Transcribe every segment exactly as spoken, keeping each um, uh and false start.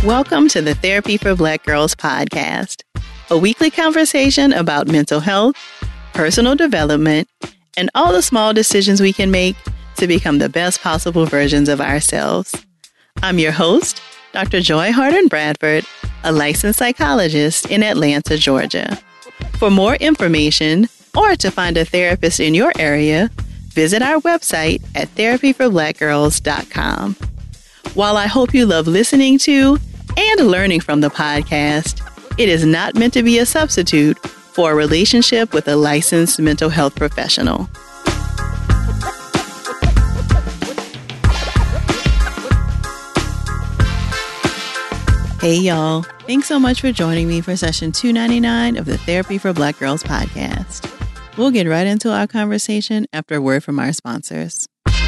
Welcome to the Therapy for Black Girls podcast, a weekly conversation about mental health, personal development, and all the small decisions we can make to become the best possible versions of ourselves. I'm your host, Doctor Joy Harden Bradford, a licensed psychologist in Atlanta, Georgia. For more information or to find a therapist in your area, visit our website at therapy for black girls dot com. While I hope you love listening to and learning from the podcast, it is not meant to be a substitute for a relationship with a licensed mental health professional. Hey y'all, thanks so much for joining me for session two ninety-nine of the Therapy for Black Girls podcast. We'll get right into our conversation after a word from our sponsors.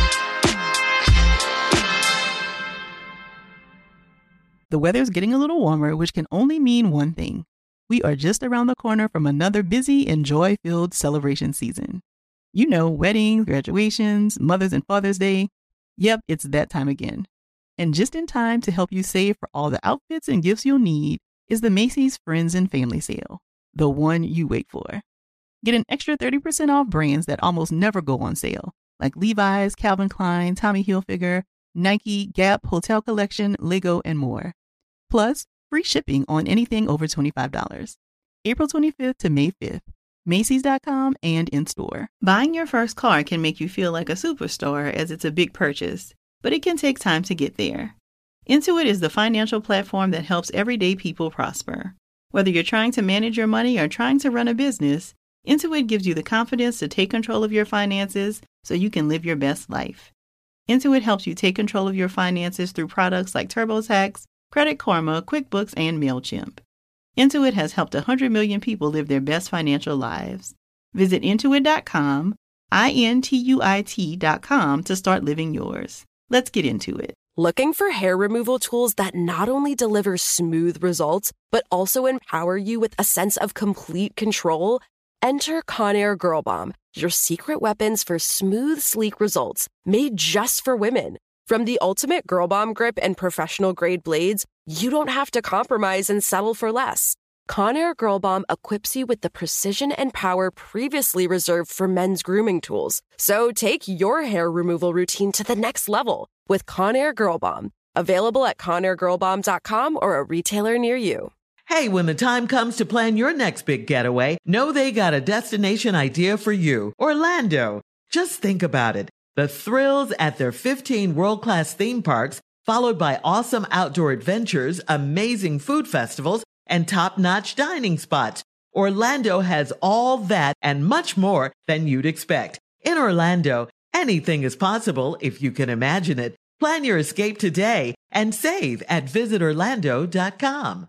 The weather's getting a little warmer, which can only mean one thing. We are just around the corner from another busy and joy-filled celebration season. You know, weddings, graduations, Mother's and Father's Day. Yep, it's that time again. And just in time to help you save for all the outfits and gifts you'll need is the Macy's Friends and Family Sale, the one you wait for. Get an extra thirty percent off brands that almost never go on sale, like Levi's, Calvin Klein, Tommy Hilfiger, Nike, Gap, Hotel Collection, Lego, and more. Plus, free shipping on anything over twenty-five dollars. April twenty-fifth to May fifth. Macy's dot com and in-store. Buying your first car can make you feel like a superstar as it's a big purchase, but it can take time to get there. Intuit is the financial platform that helps everyday people prosper. Whether you're trying to manage your money or trying to run a business, Intuit gives you the confidence to take control of your finances so you can live your best life. Intuit helps you take control of your finances through products like TurboTax, Credit Karma, QuickBooks, and MailChimp. Intuit has helped one hundred million people live their best financial lives. Visit intuit dot com, I N T U I T dot com to start living yours. Let's get into it. Looking for hair removal tools that not only deliver smooth results, but also empower you with a sense of complete control? Enter Conair Girl Bomb, your secret weapons for smooth, sleek results, made just for women. From the ultimate Girl Bomb grip and professional-grade blades, you don't have to compromise and settle for less. Conair Girl Bomb equips you with the precision and power previously reserved for men's grooming tools. So take your hair removal routine to the next level with Conair Girl Bomb. Available at conair girl bomb dot com or a retailer near you. Hey, when the time comes to plan your next big getaway, know they got a destination idea for you. Orlando. Just think about it. The thrills at their fifteen world-class theme parks, followed by awesome outdoor adventures, amazing food festivals, and top-notch dining spots. Orlando has all that and much more than you'd expect. In Orlando, anything is possible if you can imagine it. Plan your escape today and save at visit orlando dot com.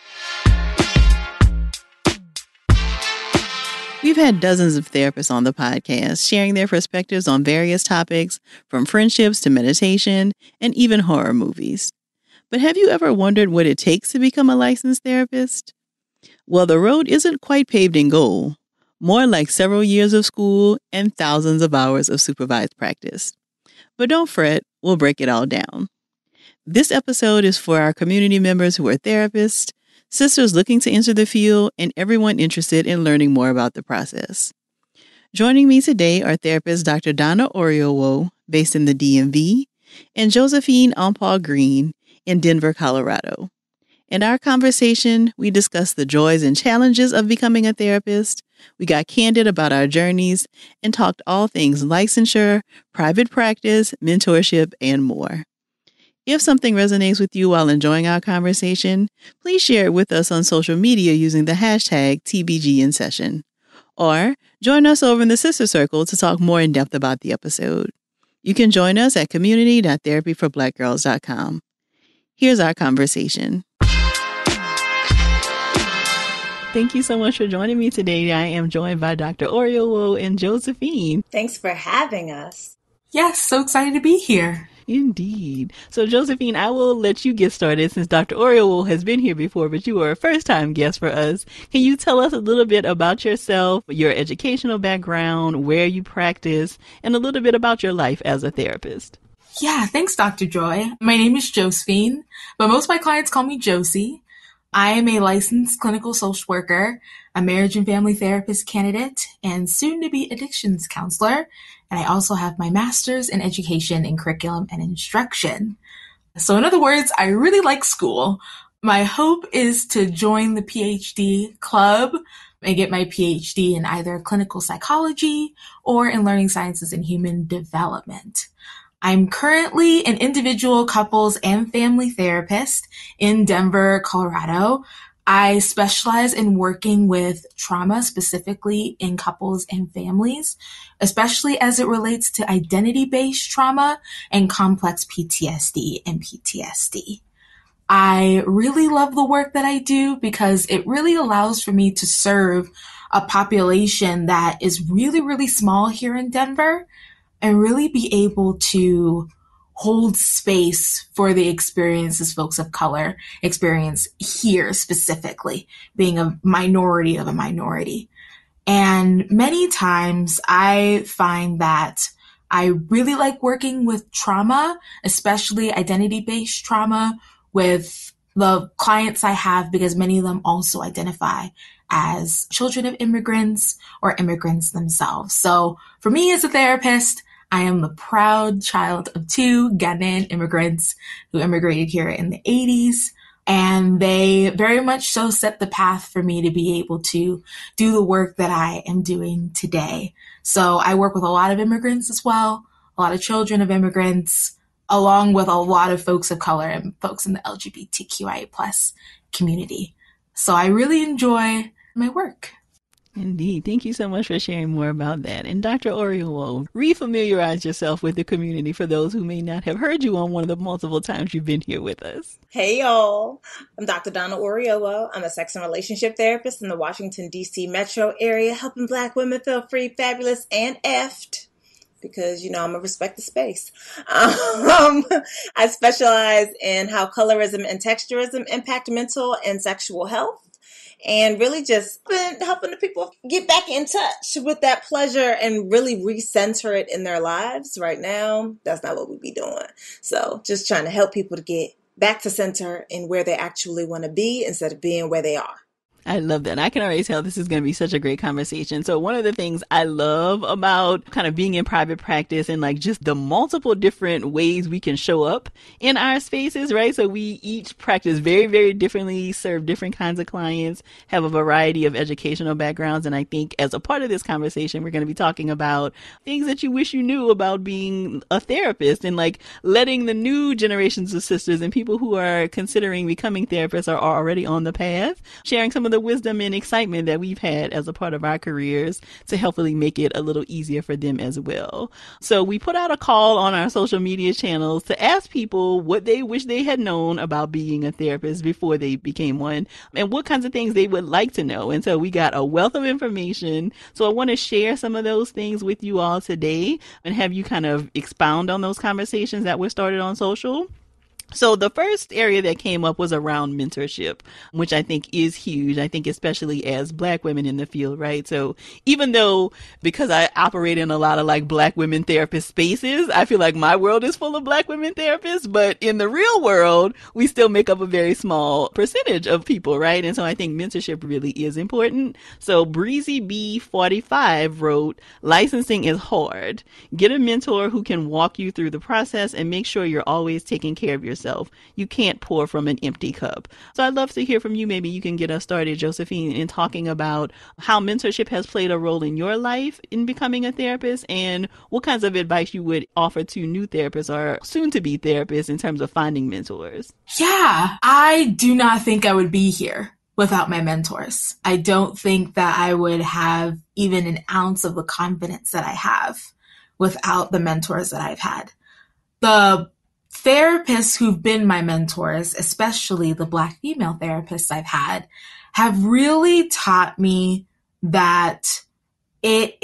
We've had dozens of therapists on the podcast sharing their perspectives on various topics, from friendships to meditation and even horror movies. But have you ever wondered what it takes to become a licensed therapist? Well, the road isn't quite paved in gold, more like several years of school and thousands of hours of supervised practice. But don't fret, we'll break it all down. This episode is for our community members who are therapists, sisters looking to enter the field, and everyone interested in learning more about the process. Joining me today are therapists Doctor Donna Oriowo, based in the D M V, and Josephine Ampaw Green in Denver, Colorado. In our conversation, we discussed the joys and challenges of becoming a therapist. We got candid about our journeys and talked all things licensure, private practice, mentorship, and more. If something resonates with you while enjoying our conversation, please share it with us on social media using the hashtag T B G in session. Or join us over in the Sister Circle to talk more in depth about the episode. You can join us at community dot therapy for black girls dot com. Here's our conversation. Thank you so much for joining me today. I am joined by Doctor Oriowo and Josephine. Thanks for having us. Yes, so excited to be here. Indeed. So, Josephine, I will let you get started since Doctor Oriowo has been here before, but you were a first-time guest for us. Can you tell us a little bit about yourself, your educational background, where you practice, and a little bit about your life as a therapist? Yeah, thanks, Doctor Joy. My name is Josephine, but most of my clients call me Josie. I am a licensed clinical social worker, a marriage and family therapist candidate, and soon to be addictions counselor. And I also have my master's in education in curriculum and instruction. So in other words, I really like school. My hope is to join the PhD club and get my PhD in either clinical psychology or in learning sciences and human development. I'm currently an individual, couples, and family therapist in Denver, Colorado. I specialize in working with trauma, specifically in couples and families, especially as it relates to identity-based trauma and complex P T S D and P T S D. I really love the work that I do because it really allows for me to serve a population that is really, really small here in Denver, and really be able to hold space for the experiences folks of color experience here specifically, being a minority of a minority. And many times I find that I really like working with trauma, especially identity-based trauma, with the clients I have, because many of them also identify as children of immigrants or immigrants themselves. So for me as a therapist, I am the proud child of two Ghanaian immigrants who immigrated here in the eighties, and they very much so set the path for me to be able to do the work that I am doing today. So I work with a lot of immigrants as well, a lot of children of immigrants, along with a lot of folks of color and folks in the L G B T Q I A plus community. So I really enjoy my work. Indeed. Thank you so much for sharing more about that. And Doctor Oriuwo, refamiliarize yourself with the community for those who may not have heard you on one of the multiple times you've been here with us. Hey, y'all. I'm Doctor Donna Oriuwo. I'm a sex and relationship therapist in the Washington, D C metro area, helping Black women feel free, fabulous, and effed. Because, you know, I'm a respect the space. Um, I specialize in how colorism and texturism impact mental and sexual health. And really just been helping the people get back in touch with that pleasure and really recenter it in their lives. Right now, that's not what we be doing. So just trying to help people to get back to center and where they actually want to be instead of being where they are. I love that. I can already tell this is going to be such a great conversation. So one of the things I love about kind of being in private practice and like just the multiple different ways we can show up in our spaces, right? So we each practice very, very differently, serve different kinds of clients, have a variety of educational backgrounds. And I think as a part of this conversation, we're going to be talking about things that you wish you knew about being a therapist and like letting the new generations of sisters and people who are considering becoming therapists or are already on the path, sharing some of the the wisdom and excitement that we've had as a part of our careers to hopefully make it a little easier for them as well. So we put out a call on our social media channels to ask people what they wish they had known about being a therapist before they became one and what kinds of things they would like to know. And so we got a wealth of information. So I want to share some of those things with you all today and have you kind of expound on those conversations that were started on social. So the first area that came up was around mentorship, which I think is huge. I think especially as Black women in the field, right? So even though, because I operate in a lot of like Black women therapist spaces, I feel like my world is full of Black women therapists, but in the real world, we still make up a very small percentage of people, right? And so I think mentorship really is important. So Breezy B forty-five wrote, licensing is hard. Get a mentor who can walk you through the process and make sure you're always taking care of yourself. You can't pour from an empty cup. So I'd love to hear from you. Maybe you can get us started, Josephine, in talking about how mentorship has played a role in your life in becoming a therapist and what kinds of advice you would offer to new therapists or soon-to-be therapists in terms of finding mentors. Yeah, I do not think I would be here without my mentors. I don't think that I would have even an ounce of the confidence that I have without the mentors that I've had. The therapists who've been my mentors, especially the Black female therapists I've had, have really taught me that it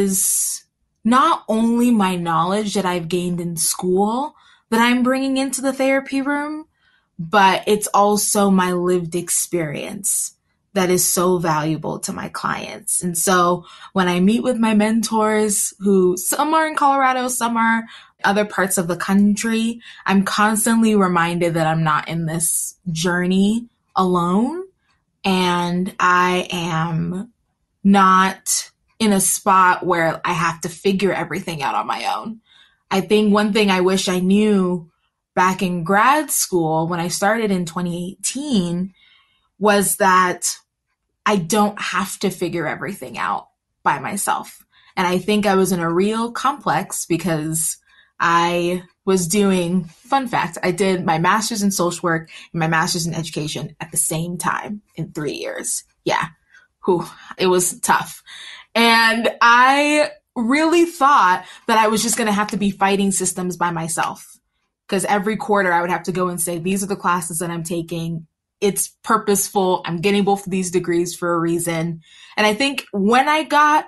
is not only my knowledge that I've gained in school that I'm bringing into the therapy room, but it's also my lived experience that is so valuable to my clients. And so when I meet with my mentors, who some are in Colorado, some are other parts of the country, I'm constantly reminded that I'm not in this journey alone, and I am not in a spot where I have to figure everything out on my own. I think one thing I wish I knew back in grad school when I started in twenty eighteen was that I don't have to figure everything out by myself. And I think I was in a real complex because I was doing, fun fact, I did my master's in social work and my master's in education at the same time in three years. Yeah. Whew, it was tough. And I really thought that I was just going to have to be fighting systems by myself. Because every quarter I would have to go and say, these are the classes that I'm taking. It's purposeful. I'm getting both of these degrees for a reason. And I think when I got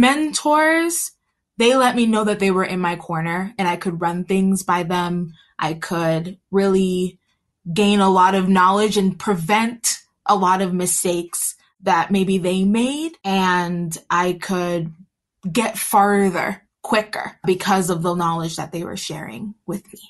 mentors, they let me know that they were in my corner and I could run things by them. I could really gain a lot of knowledge and prevent a lot of mistakes that maybe they made. And I could get farther quicker because of the knowledge that they were sharing with me.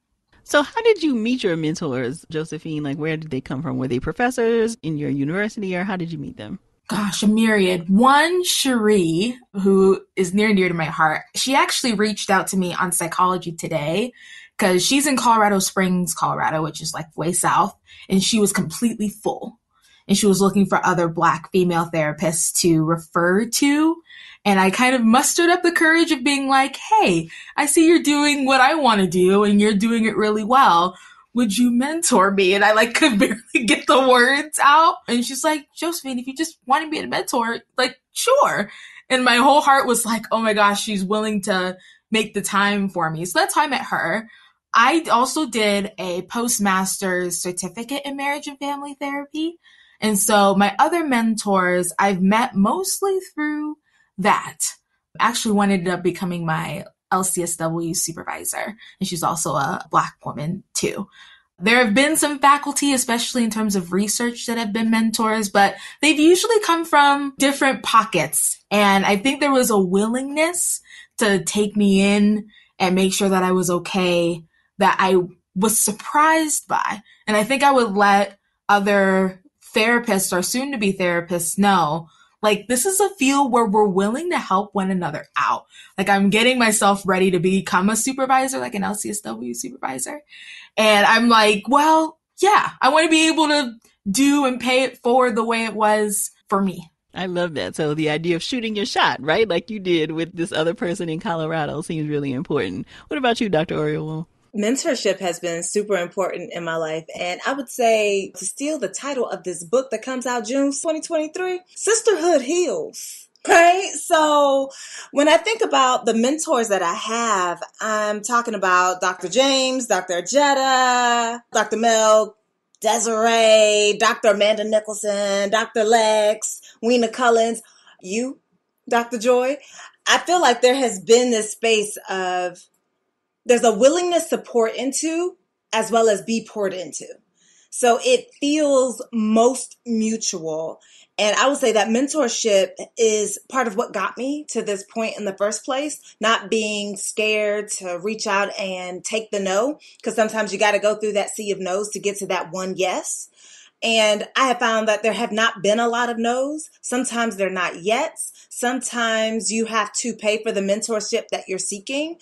So how did you meet your mentors, Josephine? Like, where did they come from? Were they professors in your university, or how did you meet them? Gosh, a myriad. One, Cherie, who is near and dear to my heart, she actually reached out to me on Psychology Today because she's in Colorado Springs, Colorado, which is like way south, and she was completely full. And she was looking for other Black female therapists to refer to. And I kind of mustered up the courage of being like, hey, I see you're doing what I want to do and you're doing it really well. Would you mentor me? And I like could barely get the words out. And she's like, Josephine, if you just want to be a mentor, like, sure. And my whole heart was like, oh my gosh, she's willing to make the time for me. So that's how I met her. I also did a postmaster's certificate in marriage and family therapy. And so my other mentors, I've met mostly through that. Actually, one ended up becoming my L C S W supervisor, and she's also a Black woman too. There have been some faculty, especially in terms of research, that have been mentors, but they've usually come from different pockets. And I think there was a willingness to take me in and make sure that I was okay that I was surprised by. And I think I would let other therapists or soon-to-be therapists know, like, this is a field where we're willing to help one another out. Like, I'm getting myself ready to become a supervisor, like an L C S W supervisor. And I'm like, well, yeah, I want to be able to do and pay it forward the way it was for me. I love that. So the idea of shooting your shot, right? Like you did with this other person in Colorado seems really important. What about you, Doctor Oriole? Mentorship has been super important in my life. And I would say, to steal the title of this book that comes out June twenty twenty-three, Sisterhood Heals. Right? So when I think about the mentors that I have, I'm talking about Doctor James, Doctor Jetta, Doctor Mel, Desiree, Doctor Amanda Nicholson, Doctor Lex, Weena Cullins, you, Doctor Joy. I feel like there has been this space of there's a willingness to pour into as well as be poured into. So it feels most mutual. And I would say that mentorship is part of what got me to this point in the first place, not being scared to reach out and take the no, because sometimes you got to go through that sea of no's to get to that one yes. And I have found that there have not been a lot of no's. Sometimes they're not yets. Sometimes you have to pay for the mentorship that you're seeking.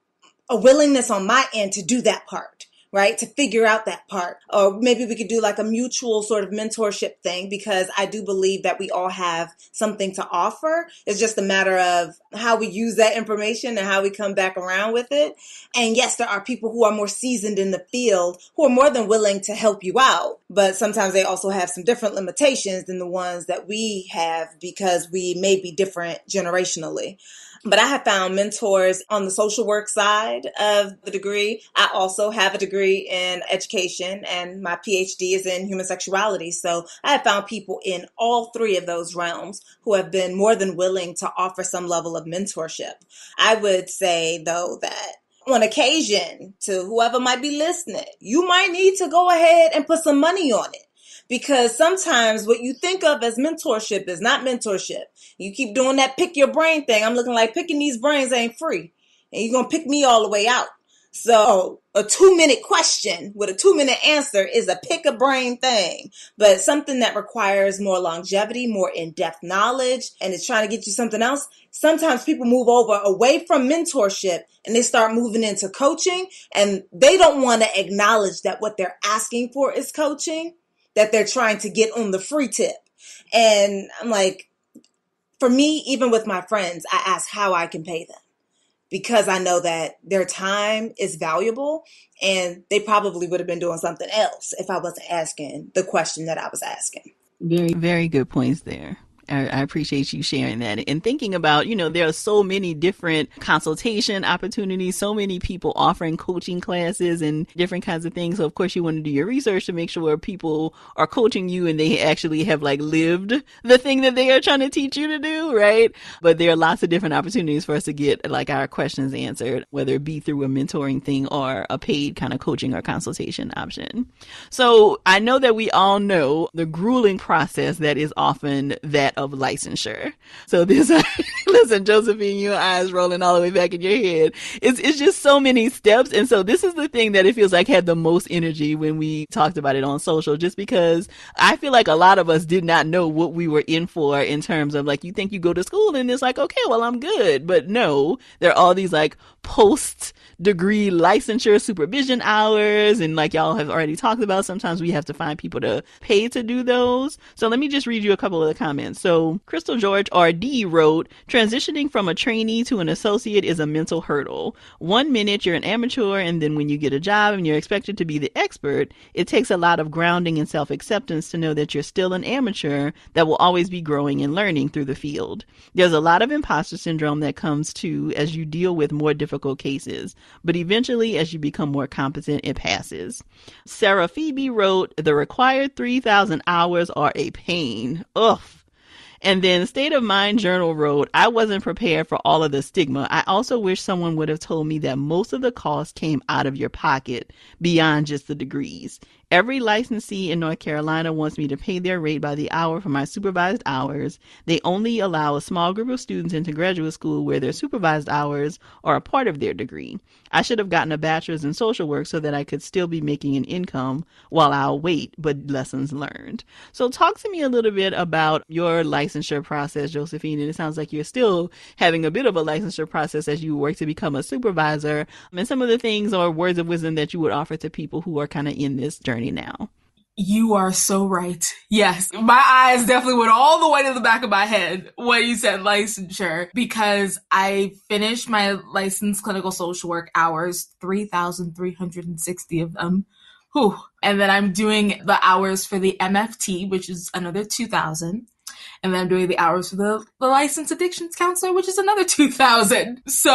A willingness on my end to do that part, right? To figure out that part. Or maybe we could do like a mutual sort of mentorship thing, because I do believe that we all have something to offer. It's just a matter of how we use that information and how we come back around with it. And yes, there are people who are more seasoned in the field who are more than willing to help you out. But sometimes they also have some different limitations than the ones that we have because we may be different generationally. But I have found mentors on the social work side of the degree. I also have a degree in education and my P H D is in human sexuality. So I have found people in all three of those realms who have been more than willing to offer some level of mentorship. I would say, though, that on occasion, to whoever might be listening, you might need to go ahead and put some money on it. Because sometimes what you think of as mentorship is not mentorship. You keep doing that pick your brain thing. I'm looking like picking these brains ain't free. And you're going to pick me all the way out. So a two minute question with a two minute answer is a pick a brain thing, but something that requires more longevity, more in-depth knowledge, and is trying to get you something else. Sometimes people move over away from mentorship and they start moving into coaching, and they don't want to acknowledge that what they're asking for is coaching, that they're trying to get on the free tip. And I'm like, for me, even with my friends, I ask how I can pay them, because I know that their time is valuable and they probably would have been doing something else if I wasn't asking the question that I was asking. Very, very good points there. I, I appreciate you sharing that and thinking about, you know, there are so many different consultation opportunities, so many people offering coaching classes and different kinds of things. So of course you want to do your research to make sure people are coaching you and they actually have like lived the thing that they are trying to teach you to do, right? But there are lots of different opportunities for us to get like our questions answered, whether it be through a mentoring thing or a paid kind of coaching or consultation option. So I know that we all know the grueling process that is often that of licensure. So this, listen, Josephine, your eyes rolling all the way back in your head. It's it's just so many steps. And so this is the thing that it feels like had the most energy when we talked about it on social, just because I feel like a lot of us did not know what we were in for in terms of like, you think you go to school and it's like, okay, well, I'm good. But no, there are all these like post degree licensure supervision hours. And like y'all have already talked about, sometimes we have to find people to pay to do those. So let me just read you a couple of the comments. So Crystal George R D wrote, transitioning from a trainee to an associate is a mental hurdle. One minute you're an amateur, and then when you get a job and you're expected to be the expert, it takes a lot of grounding and self-acceptance to know that you're still an amateur that will always be growing and learning through the field. There's a lot of imposter syndrome that comes too as you deal with more difficult cases, but eventually as you become more competent, it passes. Sarah Phoebe wrote, the required three thousand hours are a pain. Ugh. And then State of Mind Journal wrote, I wasn't prepared for all of the stigma. I also wish someone would have told me that most of the cost came out of your pocket beyond just the degrees. Every licensee in North Carolina wants me to pay their rate by the hour for my supervised hours. They only allow a small group of students into graduate school where their supervised hours are a part of their degree. I should have gotten a bachelor's in social work so that I could still be making an income while I'll wait, but lessons learned. So talk to me a little bit about your licensure process, Josephine. And it sounds like you're still having a bit of a licensure process as you work to become a supervisor, and some of the things or words of wisdom that you would offer to people who are kind of in this journey now. You are so right. Yes, my eyes definitely went all the way to the back of my head when you said licensure, because I finished my licensed clinical social work hours, three thousand three hundred sixty of them. Whew. And then I'm doing the hours for the M F T, which is another two thousand. And then I'm doing the hours for the, the licensed addictions counselor, which is another two thousand. So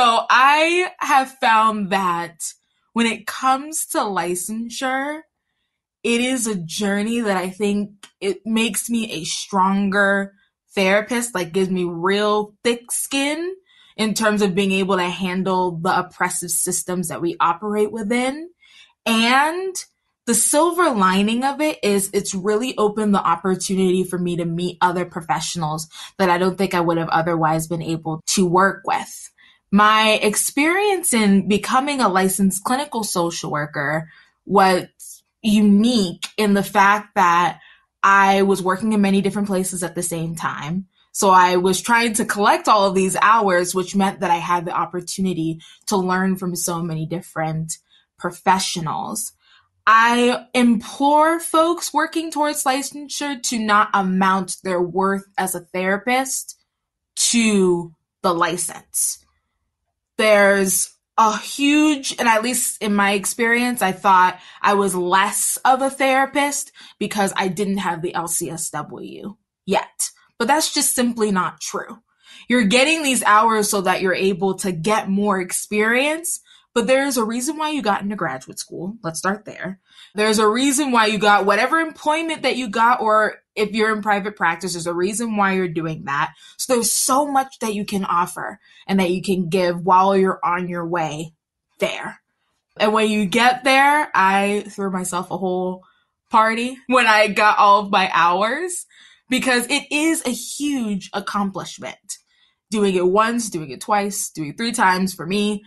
I have found that when it comes to licensure, it is a journey that I think it makes me a stronger therapist, like gives me real thick skin in terms of being able to handle the oppressive systems that we operate within. And the silver lining of it is it's really opened the opportunity for me to meet other professionals that I don't think I would have otherwise been able to work with. My experience in becoming a licensed clinical social worker was unique in the fact that I was working in many different places at the same time. So I was trying to collect all of these hours, which meant that I had the opportunity to learn from so many different professionals. I implore folks working towards licensure to not amount their worth as a therapist to the license. There's a huge, and at least in my experience, I thought I was less of a therapist because I didn't have the L C S W yet. But that's just simply not true. You're getting these hours so that you're able to get more experience, but there's a reason why you got into graduate school. Let's start there. There's a reason why you got whatever employment that you got, or if you're in private practice, there's a reason why you're doing that. So there's so much that you can offer and that you can give while you're on your way there. And when you get there, I threw myself a whole party when I got all of my hours, because it is a huge accomplishment. Doing it once, doing it twice, doing it three times for me.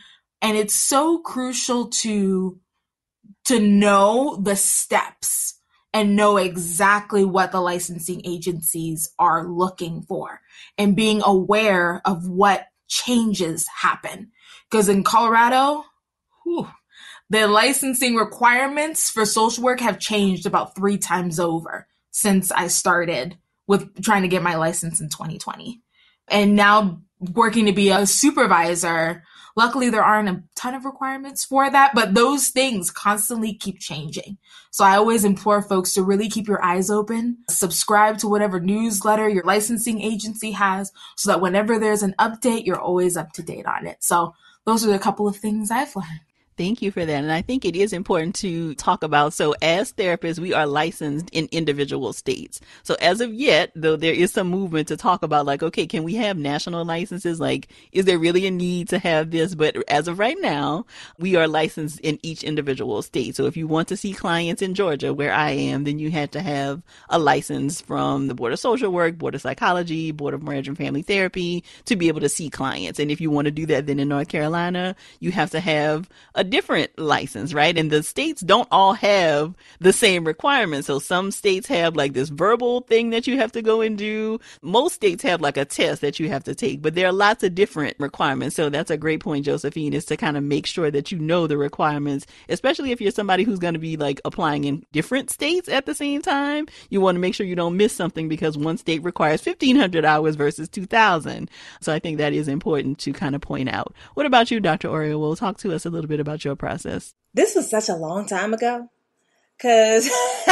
And it's so crucial to, to know the steps and know exactly what the licensing agencies are looking for and being aware of what changes happen. Because in Colorado, whew, the licensing requirements for social work have changed about three times over since I started with trying to get my license in twenty twenty. And now working to be a supervisor, luckily there aren't a ton of requirements for that, but those things constantly keep changing. So I always implore folks to really keep your eyes open, subscribe to whatever newsletter your licensing agency has, so that whenever there's an update, you're always up to date on it. So those are a couple of things I've learned. Thank you for that. And I think it is important to talk about, so as therapists, we are licensed in individual states. So as of yet, though, there is some movement to talk about like, okay, can we have national licenses? Like, is there really a need to have this? But as of right now, we are licensed in each individual state. So if you want to see clients in Georgia, where I am, then you had to have a license from the Board of Social Work, Board of Psychology, Board of Marriage and Family Therapy to be able to see clients. And if you want to do that, then in North Carolina, you have to have a different license, right? And the states don't all have the same requirements. So some states have like this verbal thing that you have to go and do. Most states have like a test that you have to take, but there are lots of different requirements. So that's a great point, Josephine, is to kind of make sure that you know the requirements, especially if you're somebody who's going to be like applying in different states at the same time. You want to make sure you don't miss something because one state requires fifteen hundred hours versus two thousand. So I think that is important to kind of point out. What about you, Doctor Orio? Well, talk to us a little bit about your process. This was such a long time ago, because,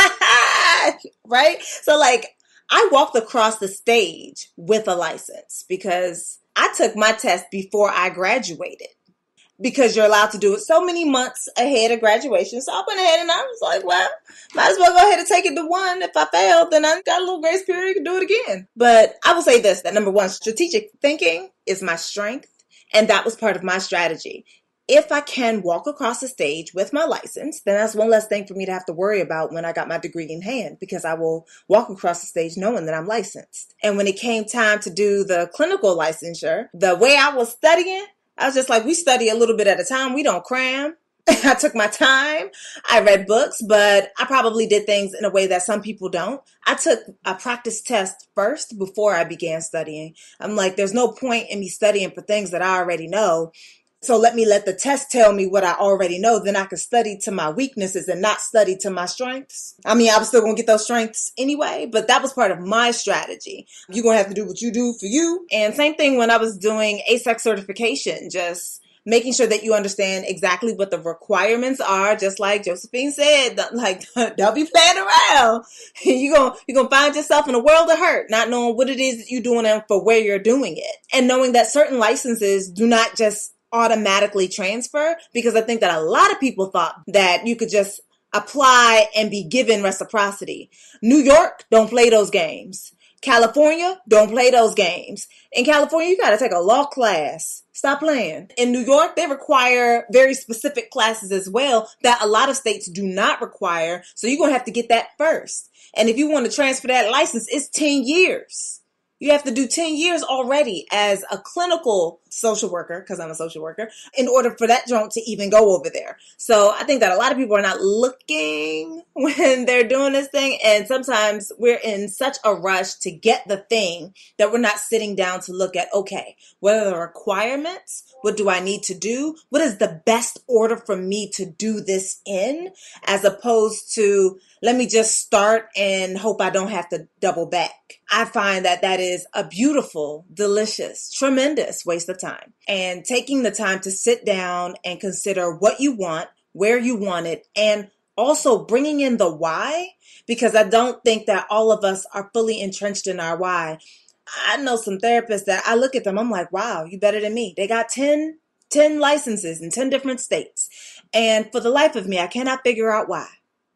right? So like, I walked across the stage with a license because I took my test before I graduated, because you're allowed to do it so many months ahead of graduation. So I went ahead and I was like, well, might as well go ahead and take it to one. If I failed, then I got a little grace period, you can do it again. But I will say this, that number one, strategic thinking is my strength. And that was part of my strategy. If I can walk across the stage with my license, then that's one less thing for me to have to worry about when I got my degree in hand, because I will walk across the stage knowing that I'm licensed. And when it came time to do the clinical licensure, the way I was studying, I was just like, we study a little bit at a time. We don't cram. I took my time. I read books, but I probably did things in a way that some people don't. I took a practice test first before I began studying. I'm like, there's no point in me studying for things that I already know. So let me let the test tell me what I already know. Then I can study to my weaknesses and not study to my strengths. I mean, I was still going to get those strengths anyway, but that was part of my strategy. You're going to have to do what you do for you. And same thing when I was doing A S E C certification, just making sure that you understand exactly what the requirements are. Just like Josephine said, like, don't be playing around. You're going you're going to find yourself in a world of hurt, not knowing what it is that you're doing and for where you're doing it. And knowing that certain licenses do not just automatically transfer, because I think that a lot of people thought that you could just apply and be given reciprocity. New York, don't play those games. California, don't play those games. In California, you got to take a law class. Stop playing. In New York, they require very specific classes as well that a lot of states do not require. So you're going to have to get that first. And if you want to transfer that license, it's ten years. You have to do ten years already as a clinical social worker, because I'm a social worker, in order for that joint to even go over there. So I think that a lot of people are not looking when they're doing this thing. And sometimes we're in such a rush to get the thing that we're not sitting down to look at, okay, what are the requirements? What do I need to do? What is the best order for me to do this in? As opposed to, let me just start and hope I don't have to double back. I find that that is a beautiful, delicious, tremendous waste of time. And taking the time to sit down and consider what you want, where you want it, and also bringing in the why, because I don't think that all of us are fully entrenched in our why. I know some therapists that I look at them, I'm like, wow, you better than me. They got ten, ten licenses in ten different states. And for the life of me, I cannot figure out why.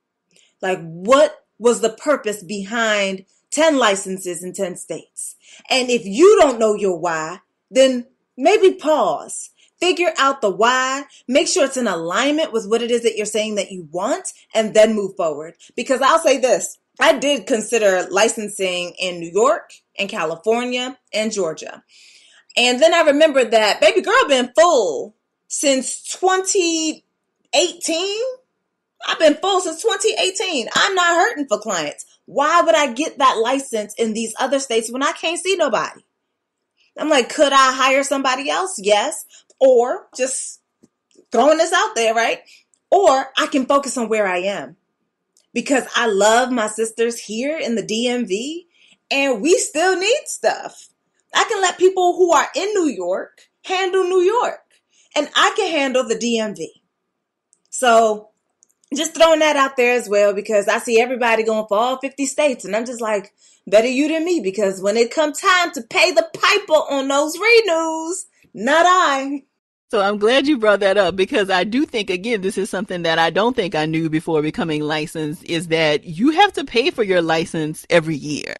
Like, what was the purpose behind ten licenses in ten states? And if you don't know your why, then maybe pause. Figure out the why. Make sure it's in alignment with what it is that you're saying that you want, and then move forward. Because I'll say this, I did consider licensing in New York and California and Georgia. And then I remembered that baby girl been full since twenty eighteen. I've been full since twenty eighteen. I'm not hurting for clients. Why would I get that license in these other states when I can't see nobody? I'm like, could I hire somebody else? Yes. Or just throwing this out there, right? Or I can focus on where I am, because I love my sisters here in the D M V and we still need stuff. I can let people who are in New York handle New York, and I can handle the D M V. So just throwing that out there as well, because I see everybody going for all fifty states, and I'm just like, better you than me, because when it comes time to pay the piper on those renews, not I. So I'm glad you brought that up, because I do think, again, this is something that I don't think I knew before becoming licensed, is that you have to pay for your license every year.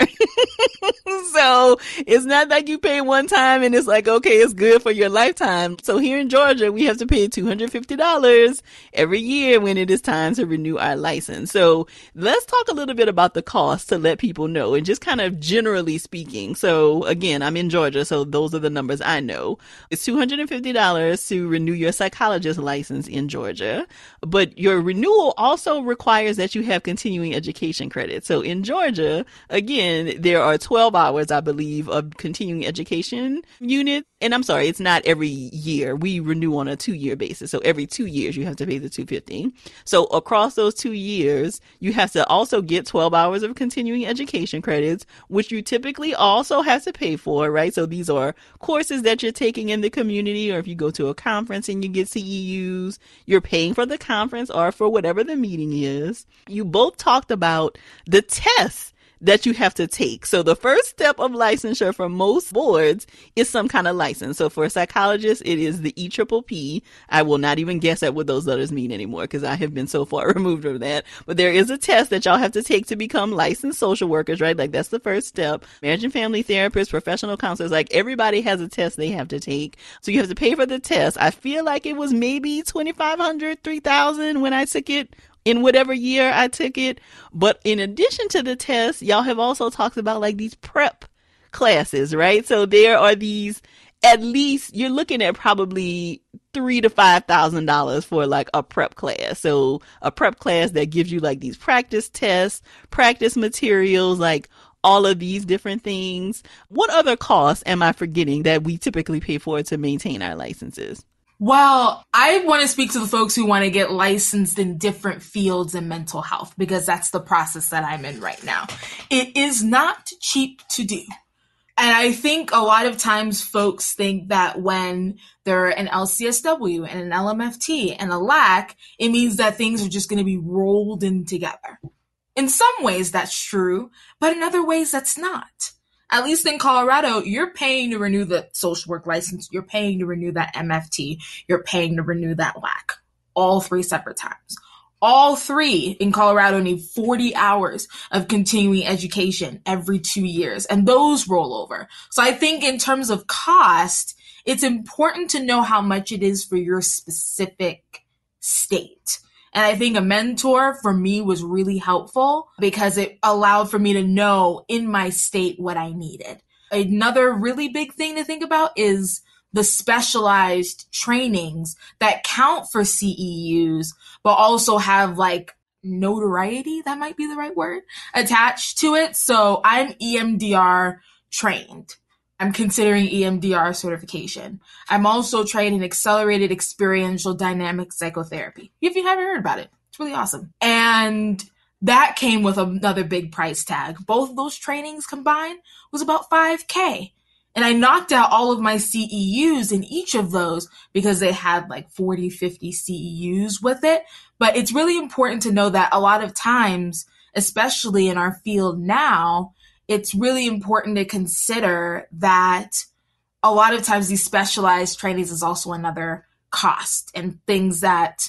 So it's not like you pay one time and it's like, okay, it's good for your lifetime. So here in Georgia, we have to pay two hundred fifty dollars every year when it is time to renew our license. So let's talk a little bit about the cost to let people know, and just kind of generally speaking. So again, I'm in Georgia, so those are the numbers I know. It's two hundred fifty dollars to renew your psychologist license in Georgia, but your renewal also requires that you have continuing education credit. So in Georgia, again, there are twelve hours, I believe, of continuing education unit. And I'm sorry, it's not every year. We renew on a two-year basis. So every two years, you have to pay the two hundred fifty dollars. So across those two years, you have to also get twelve hours of continuing education credits, which you typically also have to pay for, right? So these are courses that you're taking in the community, or if you go to a conference and you get C E Us, you're paying for the conference or for whatever the meeting is. You both talked about the tests that you have to take. So the first step of licensure for most boards is some kind of license. So for a psychologist, it is the E P P P. I will not even guess at what those letters mean anymore, because I have been so far removed from that. But there is a test that y'all have to take to become licensed social workers, right? Like that's the first step. Marriage and family therapists, professional counselors, like everybody has a test they have to take. So you have to pay for the test. I feel like it was maybe twenty-five hundred dollars, three thousand dollars when I took it, in whatever year I took it. But in addition to the test, y'all have also talked about like these prep classes, right? So there are these, at least you're looking at probably three to five thousand dollars for like a prep class. So a prep class that gives you like these practice tests, practice materials, like all of these different things. What other costs am I forgetting that we typically pay for to maintain our licenses? Well, I want to speak to the folks who want to get licensed in different fields in mental health, because that's the process that I'm in right now. It is not cheap to do. And I think a lot of times folks think that when they're an L C S W and an L M F T and a L A C, it means that things are just going to be rolled in together. In some ways, that's true, but in other ways, that's not. At least in Colorado, you're paying to renew the social work license, you're paying to renew that M F T, you're paying to renew that L A C, all three separate times. All three in Colorado need forty hours of continuing education every two years, and those roll over. So I think in terms of cost, it's important to know how much it is for your specific state. And I think a mentor for me was really helpful because it allowed for me to know in my state what I needed. Another really big thing to think about is the specialized trainings that count for C E Us, but also have like notoriety, that might be the right word, attached to it. So I'm E M D R trained. I'm considering E M D R certification. I'm also trained in accelerated experiential dynamic psychotherapy. If you haven't heard about it, it's really awesome. And that came with another big price tag. Both of those trainings combined was about five K. And I knocked out all of my C E Us in each of those because they had like forty, fifty C E Us with it. But it's really important to know that a lot of times, especially in our field now, it's really important to consider that a lot of times these specialized trainings is also another cost and things that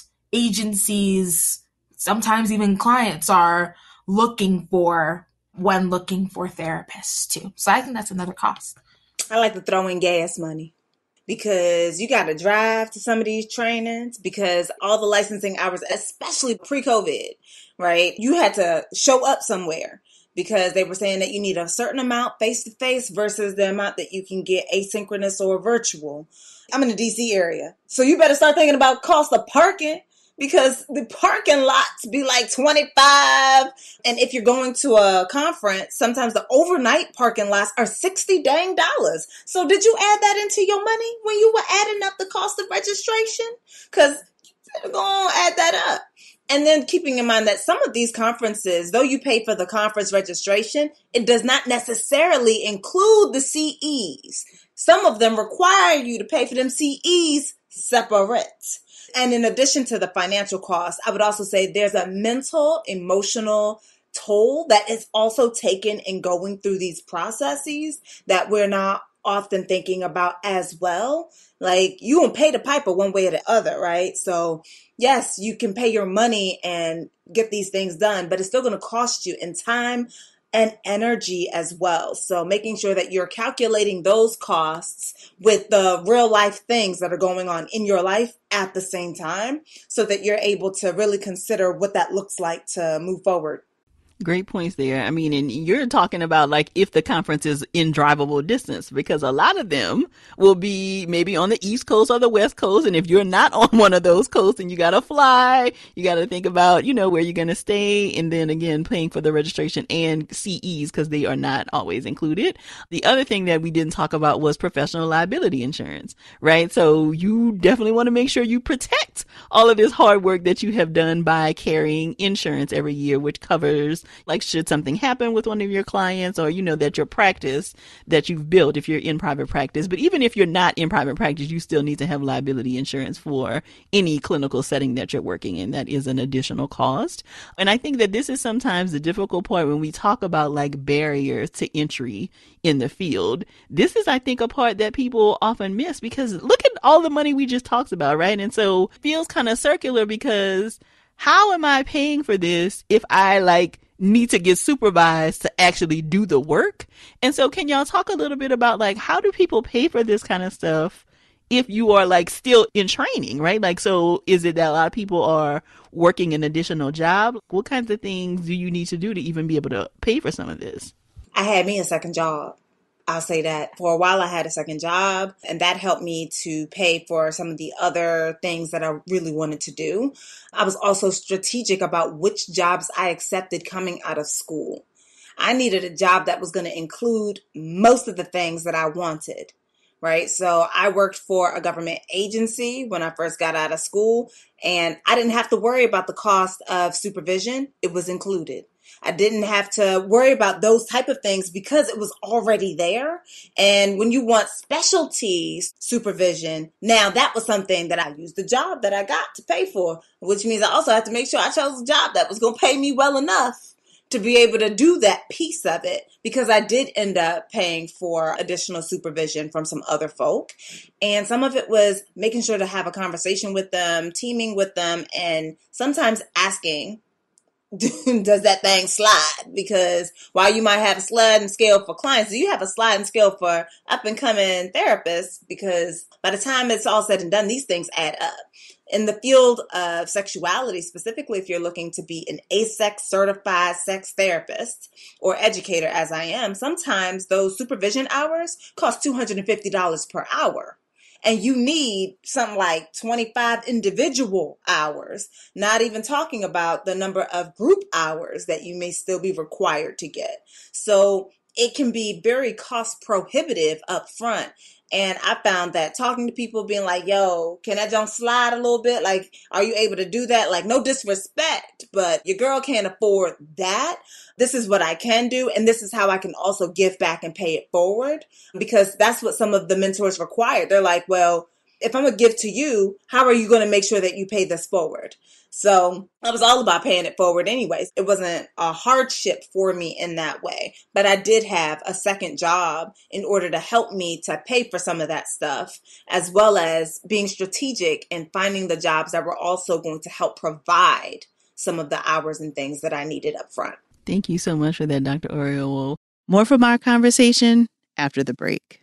agencies, sometimes even clients, are looking for when looking for therapists too. So I think that's another cost. I like to throw in gas money because you got to drive to some of these trainings because all the licensing hours, especially pre-COVID, right? You had to show up somewhere. because they were saying that you need a certain amount face-to-face versus the amount that you can get asynchronous or virtual. I'm in the D C area, so you better start thinking about cost of parking, because the parking lots be like twenty-five. And if you're going to a conference, sometimes the overnight parking lots are sixty dang dollars. So did you add that into your money when you were adding up the cost of registration? Because you're going to add that up. And then keeping in mind that some of these conferences, though you pay for the conference registration, it does not necessarily include the C Es. Some of them require you to pay for them C Es separate. And in addition to the financial cost, I would also say there's a mental, emotional toll that is also taken in going through these processes that we're not often thinking about as well. Like, you won't pay the piper one way or the other, right? So yes, you can pay your money and get these things done, but it's still going to cost you in time and energy as well. So making sure that you're calculating those costs with the real life things that are going on in your life at the same time, so that you're able to really consider what that looks like to move forward. Great points there. I mean, and you're talking about like if the conference is in drivable distance, because a lot of them will be maybe on the East Coast or the West Coast. And if you're not on one of those coasts, then you got to fly, you got to think about, you know, where you're going to stay. And then again, paying for the registration and C Es, because they are not always included. The other thing that we didn't talk about was professional liability insurance, right? So you definitely want to make sure you protect all of this hard work that you have done by carrying insurance every year, which covers, like, should something happen with one of your clients, or, you know, that your practice that you've built, if you're in private practice. But even if you're not in private practice, you still need to have liability insurance for any clinical setting that you're working in. That is an additional cost. And I think that this is sometimes the difficult part when we talk about like barriers to entry in the field. This is, I think, a part that people often miss, because look at all the money we just talked about, right? And so it feels kind of circular, because how am I paying for this if I like need to get supervised to actually do the work? And so can y'all talk a little bit about like, how do people pay for this kind of stuff if you are like still in training, right? Like, so is it that a lot of people are working an additional job? What kinds of things do you need to do to even be able to pay for some of this? I had me a second job. I'll say that. For a while, I had a second job, and that helped me to pay for some of the other things that I really wanted to do. I was also strategic about which jobs I accepted coming out of school. I needed a job that was going to include most of the things that I wanted, right? So I worked for a government agency when I first got out of school, and I didn't have to worry about the cost of supervision. It was included. I didn't have to worry about those type of things because it was already there. And when you want specialty supervision, now that was something that I used the job that I got to pay for, which means I also had to make sure I chose a job that was going to pay me well enough to be able to do that piece of it, because I did end up paying for additional supervision from some other folk. And some of it was making sure to have a conversation with them, teaming with them, and sometimes asking, does that thing slide? Because while you might have a sliding scale for clients, do you have a sliding scale for up and coming therapists? Because by the time it's all said and done, these things add up. In the field of sexuality, specifically, if you're looking to be an A S E C certified sex therapist or educator, as I am, sometimes those supervision hours cost two hundred fifty dollars per hour. And you need something like twenty-five individual hours, not even talking about the number of group hours that you may still be required to get. So it can be very cost prohibitive up front. And I found that talking to people, being like, yo, can that jump slide a little bit? Like, are you able to do that? Like, no disrespect, but your girl can't afford that. This is what I can do. And this is how I can also give back and pay it forward, because that's what some of the mentors require. They're like, well, if I'm going to give to you, how are you going to make sure that you pay this forward? So I was all about paying it forward anyways. It wasn't a hardship for me in that way, but I did have a second job in order to help me to pay for some of that stuff, as well as being strategic and finding the jobs that were also going to help provide some of the hours and things that I needed up front. Thank you so much for that, Doctor Oriole. More from our conversation after the break.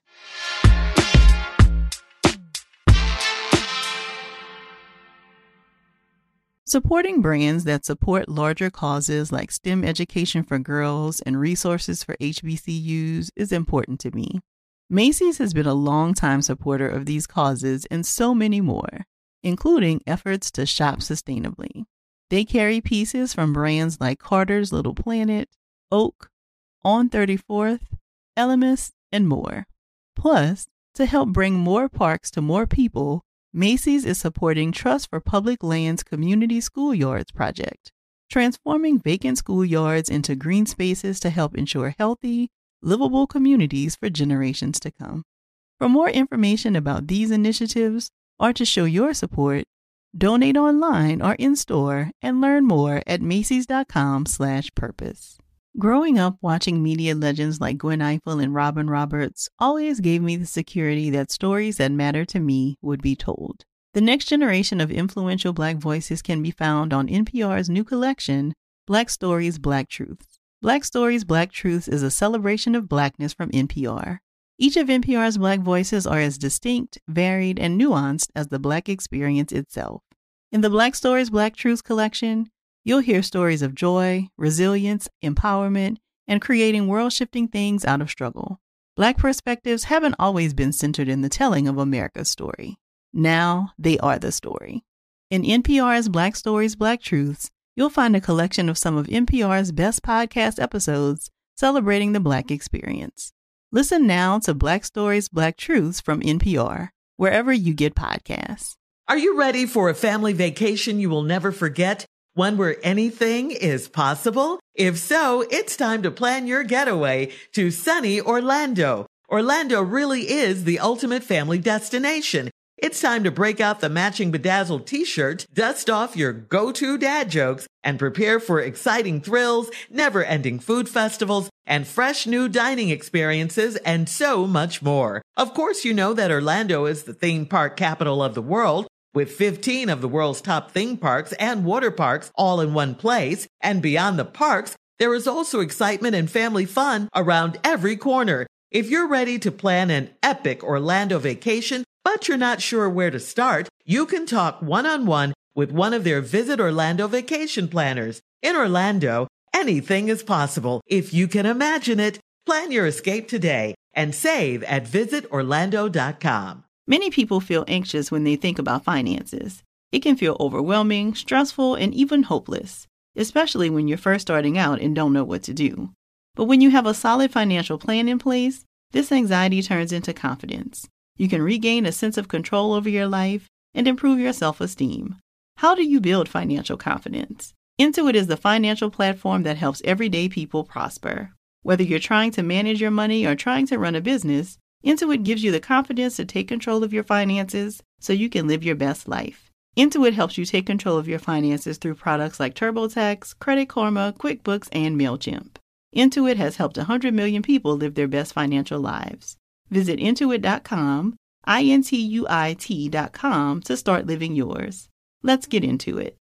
Supporting brands that support larger causes like STEM education for girls and resources for H B C Us is important to me. Macy's has been a longtime supporter of these causes and so many more, including efforts to shop sustainably. They carry pieces from brands like Carter's Little Planet, Oak, On thirty-fourth, Elemis, and more. Plus, to help bring more parks to more people, Macy's is supporting Trust for Public Lands Community Schoolyards project, transforming vacant schoolyards into green spaces to help ensure healthy, livable communities for generations to come. For more information about these initiatives or to show your support, donate online or in-store and learn more at macys.com slash purpose. Growing up watching media legends like Gwen Ifill and Robin Roberts always gave me the security that stories that matter to me would be told. The next generation of influential Black voices can be found on N P R's new collection, Black Stories, Black Truths. Black Stories, Black Truths is a celebration of Blackness from N P R. Each of N P R's Black voices are as distinct, varied, and nuanced as the Black experience itself. In the Black Stories, Black Truths collection, you'll hear stories of joy, resilience, empowerment, and creating world-shifting things out of struggle. Black perspectives haven't always been centered in the telling of America's story. Now they are the story. In N P R's Black Stories, Black Truths, you'll find a collection of some of N P R's best podcast episodes celebrating the Black experience. Listen now to Black Stories, Black Truths from N P R, wherever you get podcasts. Are you ready for a family vacation you will never forget? One where anything is possible? If so, it's time to plan your getaway to sunny Orlando. Orlando really is the ultimate family destination. It's time to break out the matching bedazzled t-shirt, dust off your go-to dad jokes, and prepare for exciting thrills, never-ending food festivals, and fresh new dining experiences, and so much more. Of course, you know that Orlando is the theme park capital of the world, with fifteen of the world's top theme parks and water parks all in one place. And beyond the parks, there is also excitement and family fun around every corner. If you're ready to plan an epic Orlando vacation, but you're not sure where to start, you can talk one-on-one with one of their Visit Orlando vacation planners. In Orlando, anything is possible if you can imagine it. Plan your escape today and save at visit orlando dot com. Many people feel anxious when they think about finances. It can feel overwhelming, stressful, and even hopeless, especially when you're first starting out and don't know what to do. But when you have a solid financial plan in place, this anxiety turns into confidence. You can regain a sense of control over your life and improve your self-esteem. How do you build financial confidence? Intuit is the financial platform that helps everyday people prosper. Whether you're trying to manage your money or trying to run a business, Intuit gives you the confidence to take control of your finances so you can live your best life. Intuit helps you take control of your finances through products like TurboTax, Credit Karma, QuickBooks, and MailChimp. Intuit has helped one hundred million people live their best financial lives. Visit intuit dot com, I N T U I T dot com to start living yours. Let's get into it.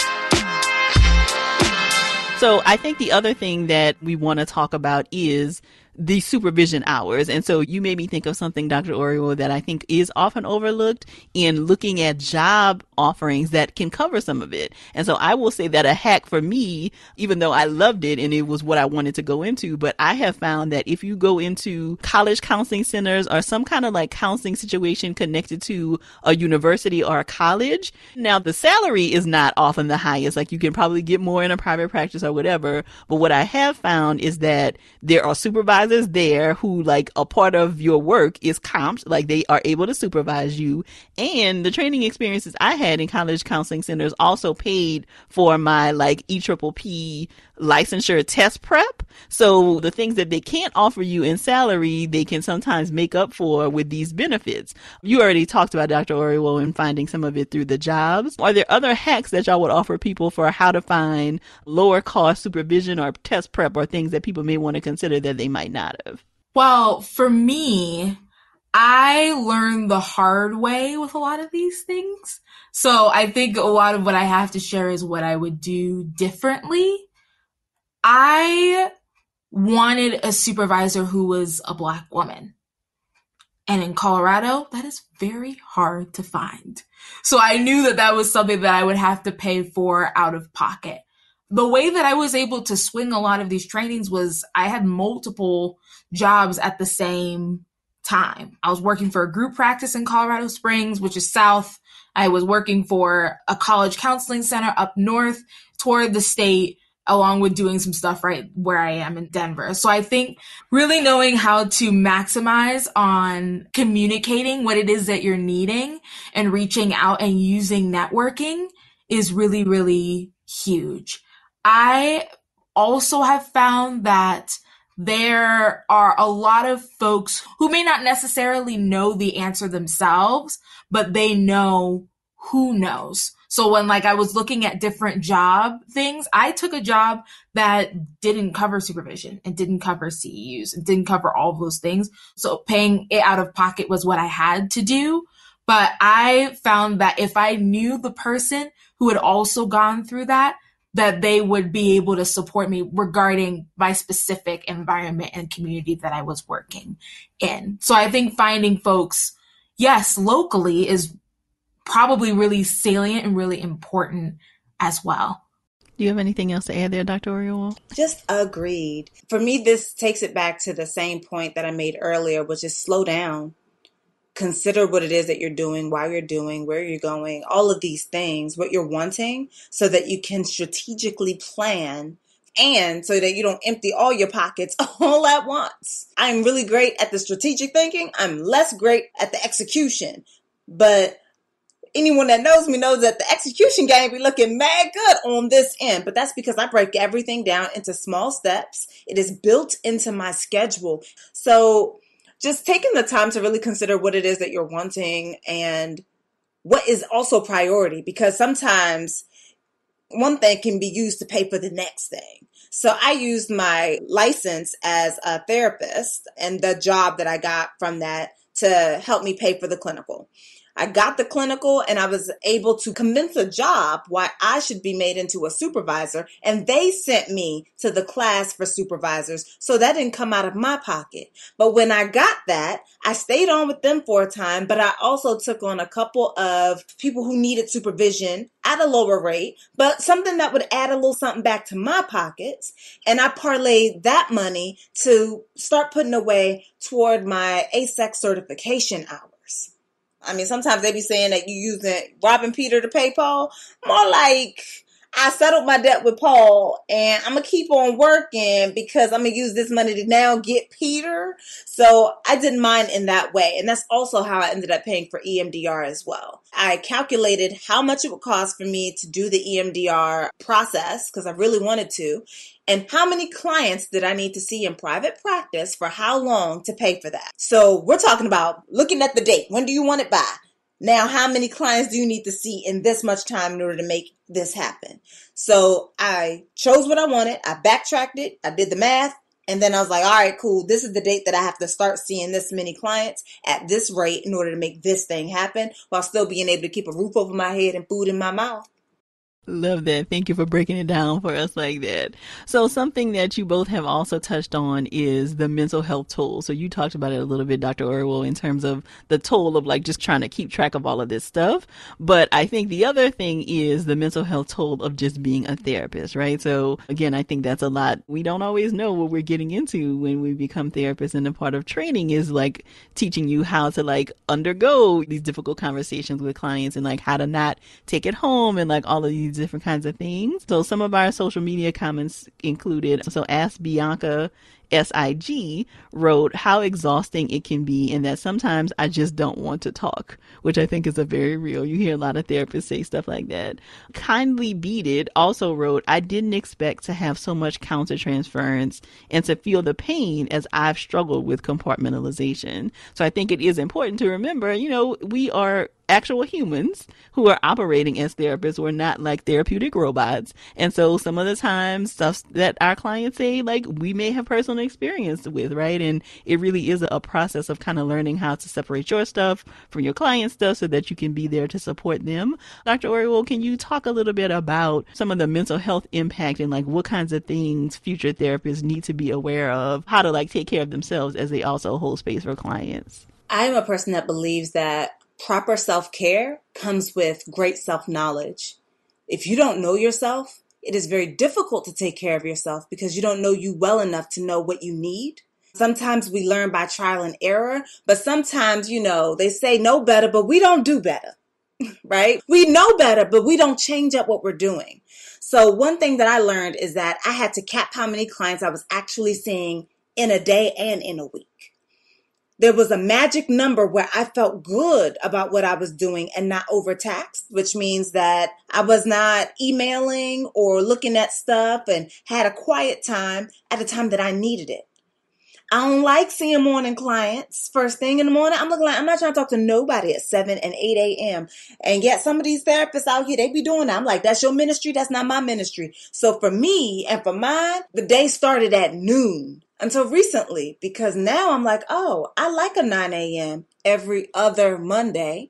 So I think the other thing that we want to talk about is the supervision hours. And so you made me think of something, Doctor Orio, that I think is often overlooked in looking at job offerings that can cover some of it. And so I will say that a hack for me, even though I loved it and it was what I wanted to go into, but I have found that if you go into college counseling centers or some kind of like counseling situation connected to a university or a college, now the salary is not often the highest. Like you can probably get more in a private practice or whatever. But what I have found is that there are supervisors there who, like, a part of your work is comped, like they are able to supervise you. And the training experiences I had in college counseling centers also paid for my like E P P P licensure test prep. So the things that they can't offer you in salary, they can sometimes make up for with these benefits. You already talked about, Doctor Orio, and finding some of it through the jobs. Are there other hacks that y'all would offer people for how to find lower cost supervision or test prep or things that people may want to consider that they might not have? Well, for me, I learned the hard way with a lot of these things. So I think a lot of what I have to share is what I would do differently. I wanted a supervisor who was a Black woman. And in Colorado, that is very hard to find. So I knew that that was something that I would have to pay for out of pocket. The way that I was able to swing a lot of these trainings was I had multiple jobs at the same time. I was working for a group practice in Colorado Springs, which is south. I was working for a college counseling center up north toward the state, along with doing some stuff right where I am in Denver. So I think really knowing how to maximize on communicating what it is that you're needing and reaching out and using networking is really, really huge. I also have found that there are a lot of folks who may not necessarily know the answer themselves, but they know who knows. So when like I was looking at different job things, I took a job that didn't cover supervision and didn't cover C E Us and didn't cover all of those things. So paying it out of pocket was what I had to do. But I found that if I knew the person who had also gone through that, that they would be able to support me regarding my specific environment and community that I was working in. So I think finding folks, yes, locally is probably really salient and really important as well. Do you have anything else to add there, Doctor Oriole? Just agreed. For me, this takes it back to the same point that I made earlier, which is slow down. Consider what it is that you're doing, why you're doing, where you're going, all of these things, what you're wanting, so that you can strategically plan and so that you don't empty all your pockets all at once. I'm really great at the strategic thinking. I'm less great at the execution. But anyone that knows me knows that the execution game be looking mad good on this end. But that's because I break everything down into small steps. It is built into my schedule. So just taking the time to really consider what it is that you're wanting and what is also priority, because sometimes one thing can be used to pay for the next thing. So I used my license as a therapist and the job that I got from that to help me pay for the clinical. I got the clinical and I was able to convince a job why I should be made into a supervisor, and they sent me to the class for supervisors, so that didn't come out of my pocket. But when I got that, I stayed on with them for a time, but I also took on a couple of people who needed supervision at a lower rate, but something that would add a little something back to my pockets, and I parlayed that money to start putting away toward my A S E C certification hours. I mean, sometimes they be saying that you using robbing Peter to pay Paul. More like I settled my debt with Paul and I'm going to keep on working because I'm going to use this money to now get Peter. So I didn't mind in that way. And that's also how I ended up paying for E M D R as well. I calculated how much it would cost for me to do the E M D R process because I really wanted to. And how many clients did I need to see in private practice for how long to pay for that? So we're talking about looking at the date. When do you want it by? Now, how many clients do you need to see in this much time in order to make this happen? So I chose what I wanted. I backtracked it. I did the math. And then I was like, all right, cool. This is the date that I have to start seeing this many clients at this rate in order to make this thing happen while still being able to keep a roof over my head and food in my mouth. Love that. Thank you for breaking it down for us like that. So something that you both have also touched on is the mental health toll. So you talked about it a little bit, Doctor Oriole, in terms of the toll of like just trying to keep track of all of this stuff. But I think the other thing is the mental health toll of just being a therapist, right? So again, I think that's a lot. We don't always know what we're getting into when we become therapists. And a part of training is like teaching you how to like undergo these difficult conversations with clients and like how to not take it home and like all of these different kinds of things. So some of our social media comments included, so Ask Bianca S I G wrote how exhausting it can be and that sometimes I just don't want to talk, which I think is a very real. You hear a lot of therapists say stuff like that. Kindly Beat It also wrote, I didn't expect to have so much countertransference and to feel the pain as I've struggled with compartmentalization. So I think it is important to remember, you know, we are actual humans who are operating as therapists. We're not like therapeutic robots. And so some of the times stuff that our clients say, like we may have personal experience with, right? And it really is a process of kind of learning how to separate your stuff from your client's stuff so that you can be there to support them. Doctor Oriole, can you talk a little bit about some of the mental health impact and like what kinds of things future therapists need to be aware of, how to like take care of themselves as they also hold space for clients? I am a person that believes that proper self-care comes with great self-knowledge. If you don't know yourself, it is very difficult to take care of yourself because you don't know you well enough to know what you need. Sometimes we learn by trial and error, but sometimes, you know, they say know better, but we don't do better, right? We know better, but we don't change up what we're doing. So one thing that I learned is that I had to cap how many clients I was actually seeing in a day and in a week. There was a magic number where I felt good about what I was doing and not overtaxed, which means that I was not emailing or looking at stuff and had a quiet time at a time that I needed it. I don't like seeing morning clients first thing in the morning. I'm looking like, I'm not trying to talk to nobody at seven and eight a.m. And yet some of these therapists out here, they be doing that. I'm like, that's your ministry. That's not my ministry. So for me and for mine, the day started at noon until recently, because now I'm like, oh, I like a nine a.m. every other Monday,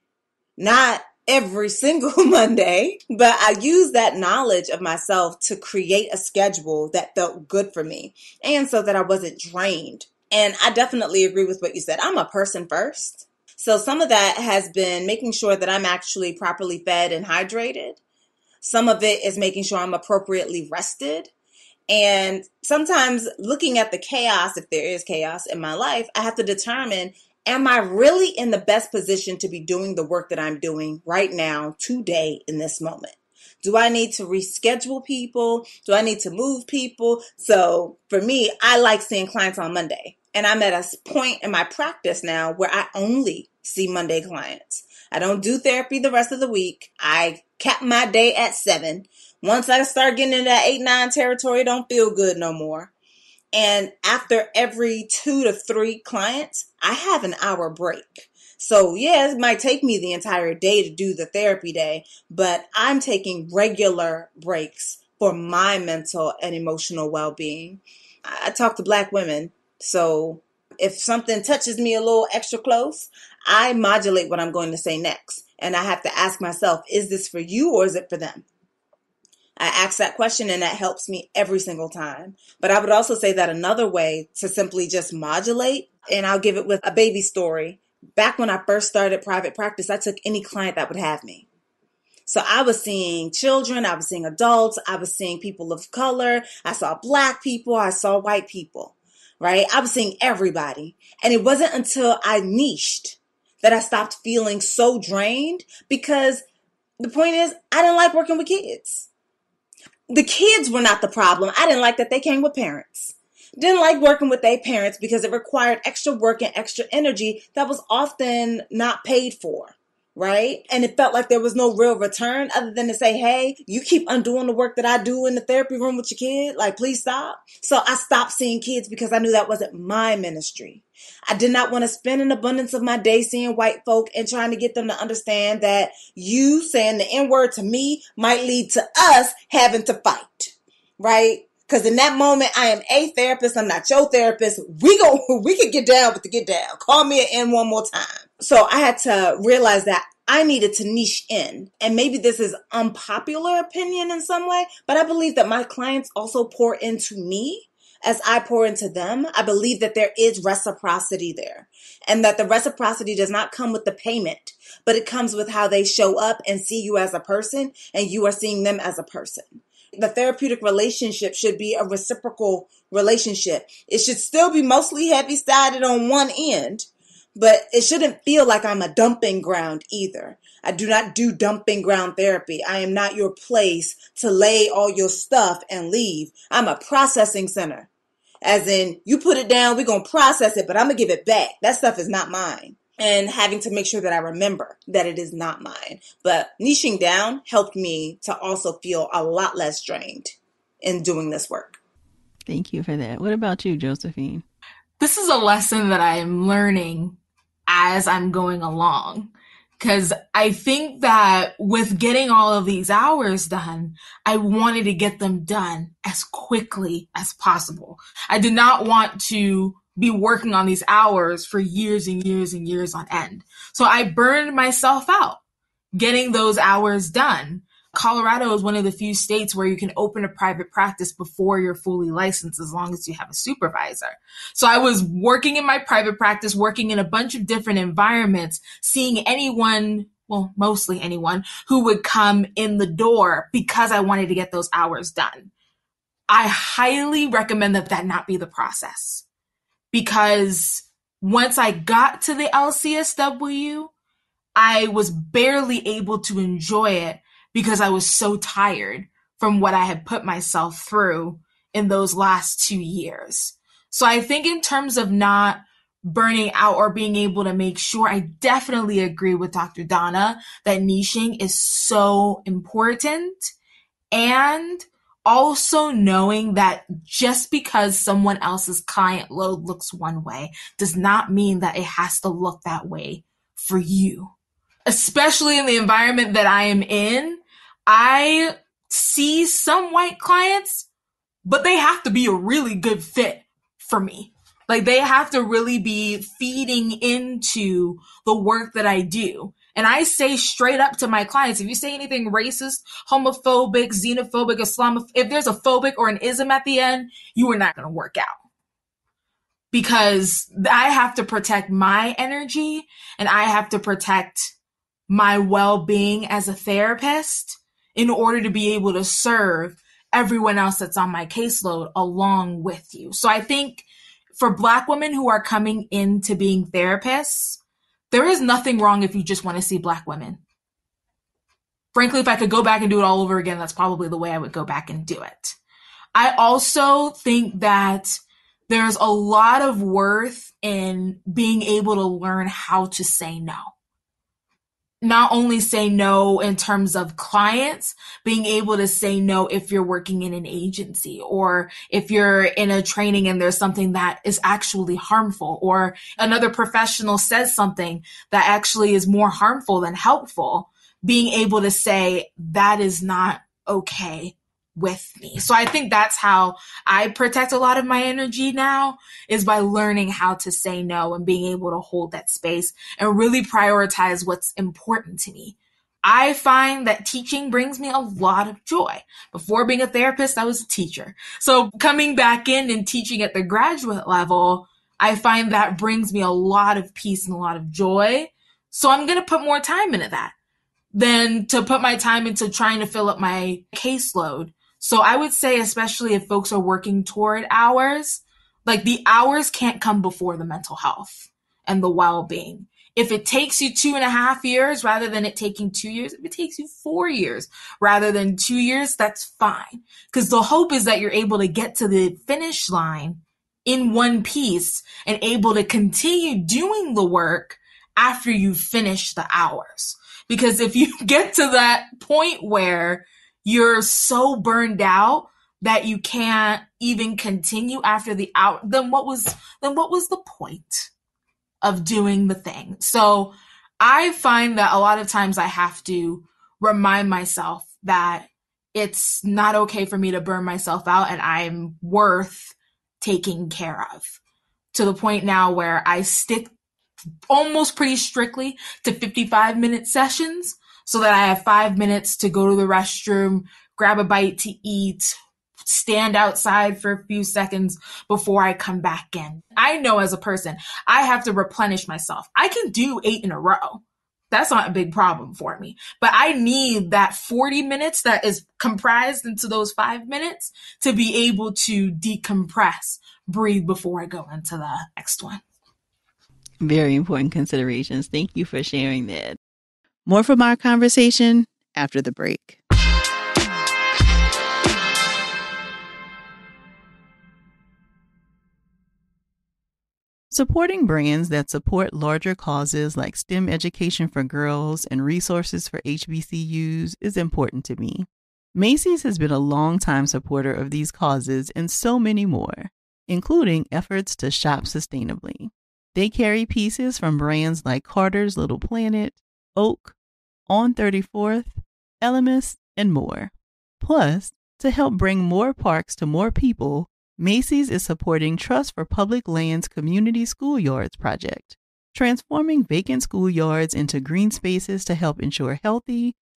not every single Monday, but I use that knowledge of myself to create a schedule that felt good for me and so that I wasn't drained. And I definitely agree with what you said. I'm a person first. So some of that has been making sure that I'm actually properly fed and hydrated. Some of it is making sure I'm appropriately rested. And sometimes looking at the chaos, if there is chaos in my life, I have to determine, am I really in the best position to be doing the work that I'm doing right now, today, in this moment? Do I need to reschedule people? Do I need to move people? So for me, I like seeing clients on Monday. And I'm at a point in my practice now where I only see Monday clients. I don't do therapy the rest of the week. I cap my day at seven. Once I start getting into that eight, nine territory, don't feel good no more. And after every two to three clients, I have an hour break. So yeah, it might take me the entire day to do the therapy day, but I'm taking regular breaks for my mental and emotional well-being. I talk to Black women, so if something touches me a little extra close, I modulate what I'm going to say next. And I have to ask myself, is this for you or is it for them? I ask that question and that helps me every single time. But I would also say that another way to simply just modulate, and I'll give it with a baby story. Back when I first started private practice, I took any client that would have me. So I was seeing children, I was seeing adults, I was seeing people of color, I saw Black people, I saw white people, right? I was seeing everybody. And it wasn't until I niched that I stopped feeling so drained, because the point is, I didn't like working with kids. The kids were not the problem. I didn't like that they came with parents. Didn't like working with their parents because it required extra work and extra energy that was often not paid for, right? And it felt like there was no real return other than to say, hey, you keep undoing the work that I do in the therapy room with your kid. Like, please stop. So I stopped seeing kids because I knew that wasn't my ministry. I did not want to spend an abundance of my day seeing white folk and trying to get them to understand that you saying the N-word to me might lead to us having to fight, right? Because in that moment, I am a therapist. I'm not your therapist. We go, we could get down with the get down. Call me an N one more time. So I had to realize that I needed to niche in. And maybe this is unpopular opinion in some way, but I believe that my clients also pour into me as I pour into them. I believe that there is reciprocity there, and that the reciprocity does not come with the payment, but it comes with how they show up and see you as a person, and you are seeing them as a person. The therapeutic relationship should be a reciprocal relationship. It should still be mostly heavy-sided on one end, but it shouldn't feel like I'm a dumping ground either. I do not do dumping ground therapy. I am not your place to lay all your stuff and leave. I'm a processing center. As in, you put it down, we're going to process it, but I'm going to give it back. That stuff is not mine. And having to make sure that I remember that it is not mine. But niching down helped me to also feel a lot less drained in doing this work. Thank you for that. What about you, Josephine? This is a lesson that I am learning as I'm going along. Because I think that with getting all of these hours done, I wanted to get them done as quickly as possible. I did not want to be working on these hours for years and years and years on end. So I burned myself out getting those hours done. Colorado is one of the few states where you can open a private practice before you're fully licensed, as long as you have a supervisor. So I was working in my private practice, working in a bunch of different environments, seeing anyone, well, mostly anyone, who would come in the door because I wanted to get those hours done. I highly recommend that that not be the process, because once I got to the L C S W, I was barely able to enjoy it because I was so tired from what I had put myself through in those last two years. So I think in terms of not burning out or being able to make sure, I definitely agree with Doctor Donna that niching is so important. And also knowing that just because someone else's client load looks one way does not mean that it has to look that way for you. Especially in the environment that I am in, I see some white clients, but they have to be a really good fit for me. Like, they have to really be feeding into the work that I do. And I say straight up to my clients, if you say anything racist, homophobic, xenophobic, Islamophobic, if there's a phobic or an ism at the end, you are not going to work out. Because I have to protect my energy and I have to protect my well-being as a therapist in order to be able to serve everyone else that's on my caseload along with you. So I think for Black women who are coming into being therapists, there is nothing wrong if you just want to see Black women. Frankly, if I could go back and do it all over again, that's probably the way I would go back and do it. I also think that there's a lot of worth in being able to learn how to say no. Not only say no in terms of clients, being able to say no if you're working in an agency or if you're in a training and there's something that is actually harmful, or another professional says something that actually is more harmful than helpful, being able to say that is not okay with me. So I think that's how I protect a lot of my energy now, is by learning how to say no and being able to hold that space and really prioritize what's important to me. I find that teaching brings me a lot of joy. Before being a therapist, I was a teacher. So coming back in and teaching at the graduate level, I find that brings me a lot of peace and a lot of joy. So I'm going to put more time into that than to put my time into trying to fill up my caseload. So I would say, especially if folks are working toward hours, like, the hours can't come before the mental health and the well-being. If it takes you two and a half years rather than it taking two years, if it takes you four years rather than two years, that's fine. Because the hope is that you're able to get to the finish line in one piece and able to continue doing the work after you finish the hours. Because if you get to that point where you're so burned out that you can't even continue after the hour, then what was then what was the point of doing the thing? So I find that a lot of times I have to remind myself that it's not okay for me to burn myself out, and I'm worth taking care of, to the point now where I stick almost pretty strictly to fifty-five minute sessions, so that I have five minutes to go to the restroom, grab a bite to eat, stand outside for a few seconds before I come back in. I know as a person, I have to replenish myself. I can do eight in a row. That's not a big problem for me. But I need that forty minutes that is comprised into those five minutes to be able to decompress, breathe before I go into the next one. Very important considerations. Thank you for sharing that. More from our conversation after the break. Supporting brands that support larger causes like STEM education for girls and resources for H B C Us is important to me. Macy's has been a longtime supporter of these causes and so many more, including efforts to shop sustainably. They carry pieces from brands like Carter's Little Planet, Oak, On thirty-fourth, Elemis, and more. Plus, to help bring more parks to more people, Macy's is supporting Trust for Public Lands Community Schoolyards project, transforming vacant schoolyards into green spaces to help ensure healthy,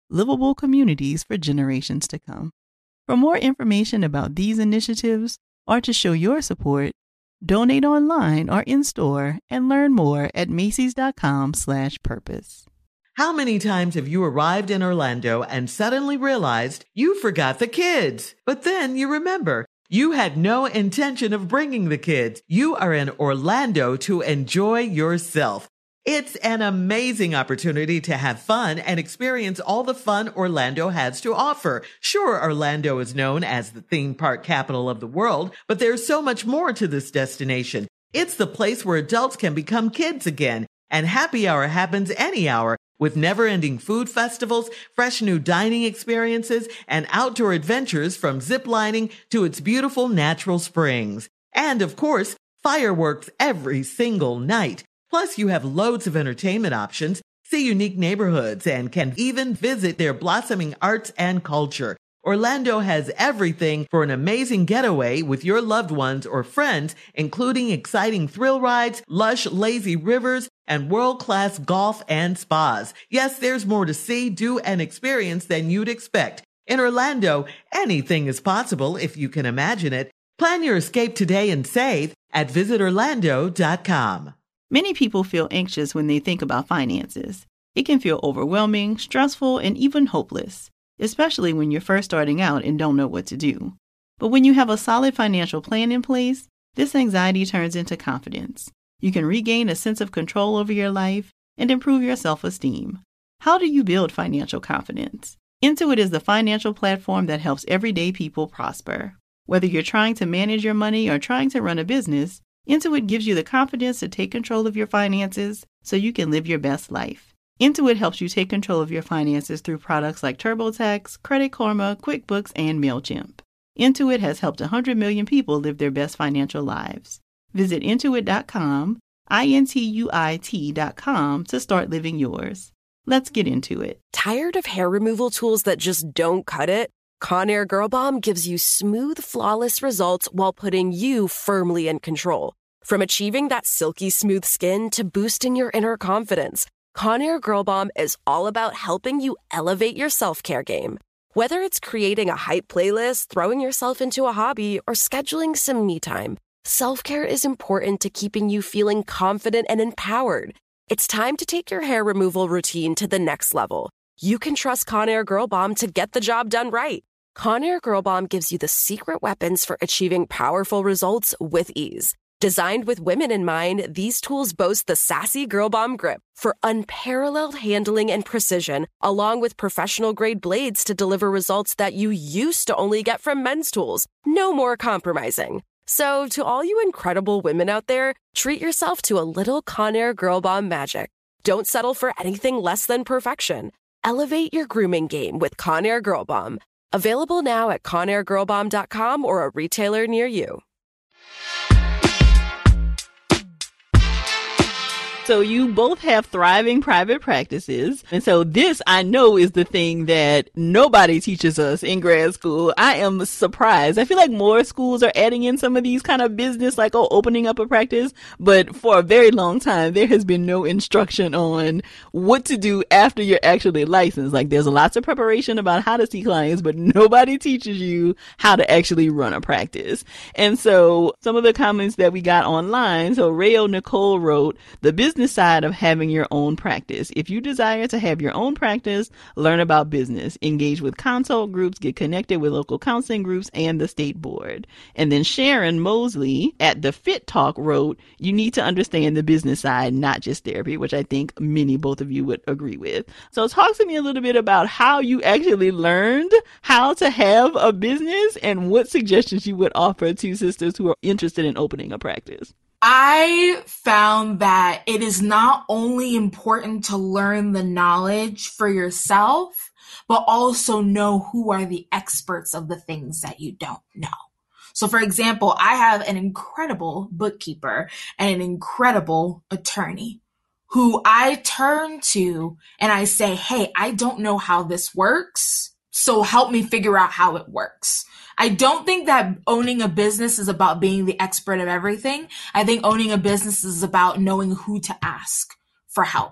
livable communities for generations to come. For more information about these initiatives or to show your support, donate online or in-store and learn more at Macy's.com slash purpose. How many times have you arrived in Orlando and suddenly realized you forgot the kids? But then you remember, you had no intention of bringing the kids. You are in Orlando to enjoy yourself. It's an amazing opportunity to have fun and experience all the fun Orlando has to offer. Sure, Orlando is known as the theme park capital of the world, but there's so much more to this destination. It's the place where adults can become kids again, and happy hour happens any hour with never-ending food festivals, fresh new dining experiences, and outdoor adventures from ziplining to its beautiful natural springs. And, of course, fireworks every single night. Plus, you have loads of entertainment options, see unique neighborhoods, and can even visit their blossoming arts and culture. Orlando has everything for an amazing getaway with your loved ones or friends, including exciting thrill rides, lush, lazy rivers, and world-class golf and spas. Yes, there's more to see, do, and experience than you'd expect. In Orlando, anything is possible if you can imagine it. Plan your escape today and save at visit orlando dot com. Many people feel anxious when they think about finances. It can feel overwhelming, stressful, and even hopeless, especially when you're first starting out and don't know what to do. But when you have a solid financial plan in place, this anxiety turns into confidence. You can regain a sense of control over your life and improve your self-esteem. How do you build financial confidence? Intuit is the financial platform that helps everyday people prosper. Whether you're trying to manage your money or trying to run a business, Intuit gives you the confidence to take control of your finances so you can live your best life. Intuit helps you take control of your finances through products like TurboTax, Credit Karma, QuickBooks, and MailChimp. Intuit has helped one hundred million people live their best financial lives. Visit intuit dot com, I N T U I T dot com to start living yours. Let's get into it. Tired of hair removal tools that just don't cut it? Conair Girl Bomb gives you smooth, flawless results while putting you firmly in control. From achieving that silky smooth skin to boosting your inner confidence, Conair Girl Bomb is all about helping you elevate your self-care game. Whether it's creating a hype playlist, throwing yourself into a hobby, or scheduling some me time, self-care is important to keeping you feeling confident and empowered. It's time to take your hair removal routine to the next level. You can trust Conair Girl Bomb to get the job done right. Conair Girl Bomb gives you the secret weapons for achieving powerful results with ease. Designed with women in mind, these tools boast the sassy Girl Bomb grip for unparalleled handling and precision, along with professional-grade blades to deliver results that you used to only get from men's tools. No more compromising. So, to all you incredible women out there, treat yourself to a little Conair Girl Bomb magic. Don't settle for anything less than perfection. Elevate your grooming game with Conair Girl Bomb. Available now at conair girl bomb dot com or a retailer near you. So you both have thriving private practices. And so this, I know, is the thing that nobody teaches us in grad school. I am surprised. I feel like more schools are adding in some of these kind of business, like, oh, opening up a practice. But for a very long time, there has been no instruction on what to do after you're actually licensed. Like, there's lots of preparation about how to see clients, but nobody teaches you how to actually run a practice. And so some of the comments that we got online, so Rayo Nicole wrote, the business side of having your own practice. If you desire to have your own practice, learn about business, engage with consult groups, get connected with local counseling groups and the state board. And then Sharon Mosley at the Fit Talk wrote, you need to understand the business side, not just therapy, which I think many, both of you would agree with. So talk to me a little bit about how you actually learned how to have a business and what suggestions you would offer to sisters who are interested in opening a practice. I found that it is not only important to learn the knowledge for yourself, but also know who are the experts of the things that you don't know. So for example, I have an incredible bookkeeper and an incredible attorney who I turn to and I say, hey, I don't know how this works, so help me figure out how it works. I don't think that owning a business is about being the expert of everything. I think owning a business is about knowing who to ask for help.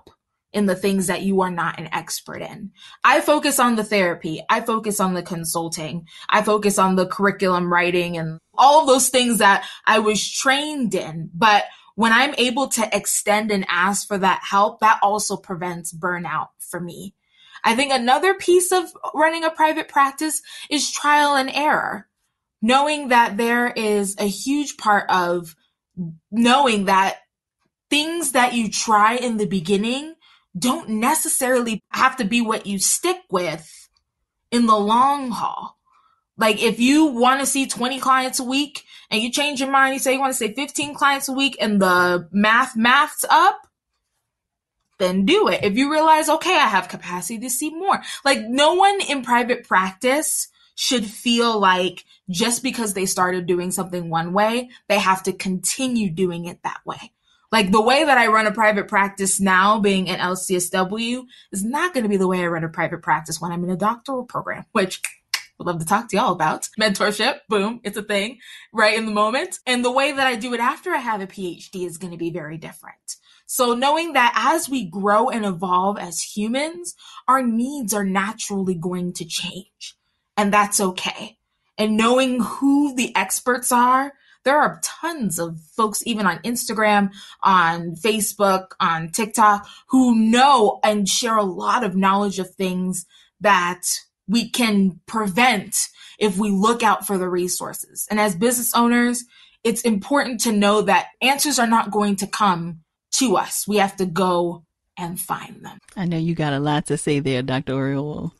in the things that you are not an expert in. I focus on the therapy. I focus on the consulting. I focus on the curriculum writing and all of those things that I was trained in. But when I'm able to extend and ask for that help, that also prevents burnout for me. I think another piece of running a private practice is trial and error. Knowing that there is a huge part of knowing that things that you try in the beginning don't necessarily have to be what you stick with in the long haul. Like if you want to see twenty clients a week and you change your mind, you say you want to say fifteen clients a week and the math maths up, then do it. If you realize, okay, I have capacity to see more. Like no one in private practice should feel like just because they started doing something one way, they have to continue doing it that way. Like the way that I run a private practice now, being an L C S W, is not going to be the way I run a private practice when I'm in a doctoral program, which would love to talk to y'all about. Mentorship, boom, it's a thing right in the moment. And the way that I do it after I have a P H D is going to be very different. So knowing that as we grow and evolve as humans, our needs are naturally going to change. And that's okay. And knowing who the experts are, there are tons of folks, even on Instagram, on Facebook, on TikTok, who know and share a lot of knowledge of things that we can prevent if we look out for the resources. And as business owners, it's important to know that answers are not going to come to us. We have to go and find them. I know you got a lot to say there, Doctor Oriole.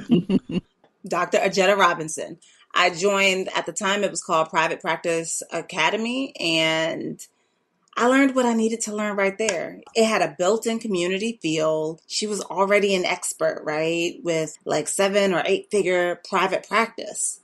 Doctor Ajetta Robinson. I joined, at the time it was called Private Practice Academy, and I learned what I needed to learn right there. It had a built-in community feel. She was already an expert, right? With like seven or eight figure private practice.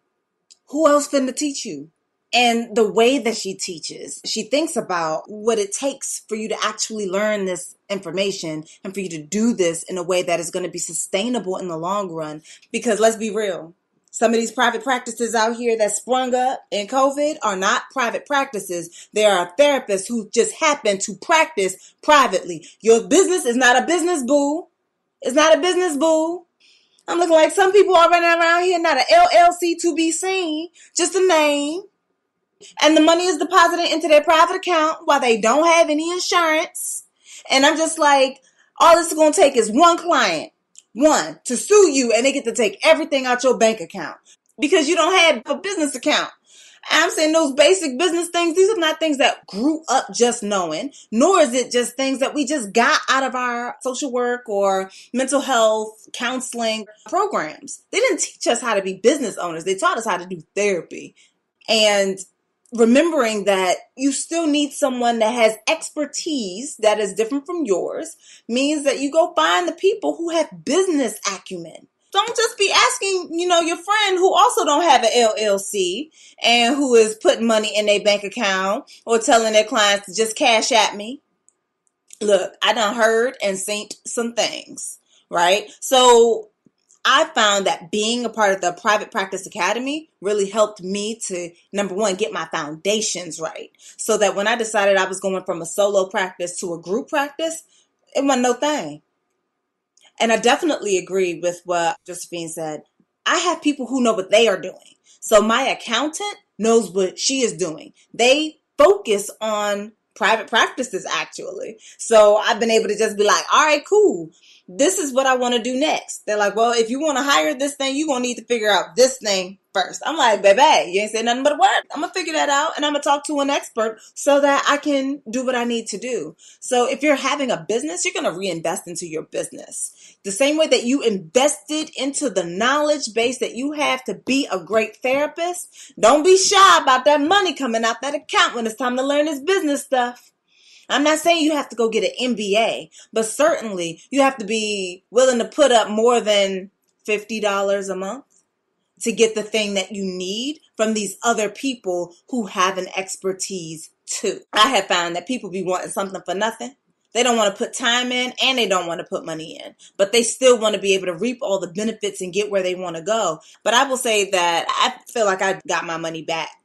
Who else finna teach you? And the way that she teaches, she thinks about what it takes for you to actually learn this information and for you to do this in a way that is going to be sustainable in the long run. Because let's be real, some of these private practices out here that sprung up in COVID are not private practices. They are therapists who just happen to practice privately. Your business is not a business, boo. It's not a business, boo. I'm looking like some people are running around here, not an L L C to be seen, just a name. And the money is deposited into their private account while they don't have any insurance. And I'm just like, all this is going to take is one client, one, to sue you, and they get to take everything out your bank account because you don't have a business account. And I'm saying those basic business things, these are not things that grew up just knowing, nor is it just things that we just got out of our social work or mental health counseling programs. They didn't teach us how to be business owners. They taught us how to do therapy. And remembering that you still need someone that has expertise that is different from yours means that you go find the people who have business acumen. Don't just be asking, you know, your friend who also don't have an L L C and who is putting money in their bank account or telling their clients to just cash at me. Look, I done heard and seen some things, right? So I found that being a part of the Private Practice Academy really helped me to, number one, get my foundations right. So that when I decided I was going from a solo practice to a group practice, it wasn't no thing. And I definitely agree with what Josephine said. I have people who know what they are doing. So my accountant knows what she is doing. They focus on private practices, actually. So I've been able to just be like, all right, cool. This is what I want to do next. They're like, well, if you want to hire this thing, you're going to need to figure out this thing first. I'm like, baby, you ain't say nothing but a word. I'm going to figure that out and I'm going to talk to an expert so that I can do what I need to do. So if you're having a business, you're going to reinvest into your business. The same way that you invested into the knowledge base that you have to be a great therapist, don't be shy about that money coming out that account when it's time to learn this business stuff. I'm not saying you have to go get an M B A, but certainly you have to be willing to put up more than fifty dollars a month to get the thing that you need from these other people who have an expertise too. I have found that people be wanting something for nothing. They don't want to put time in and they don't want to put money in, but they still want to be able to reap all the benefits and get where they want to go. But I will say that I feel like I got my money back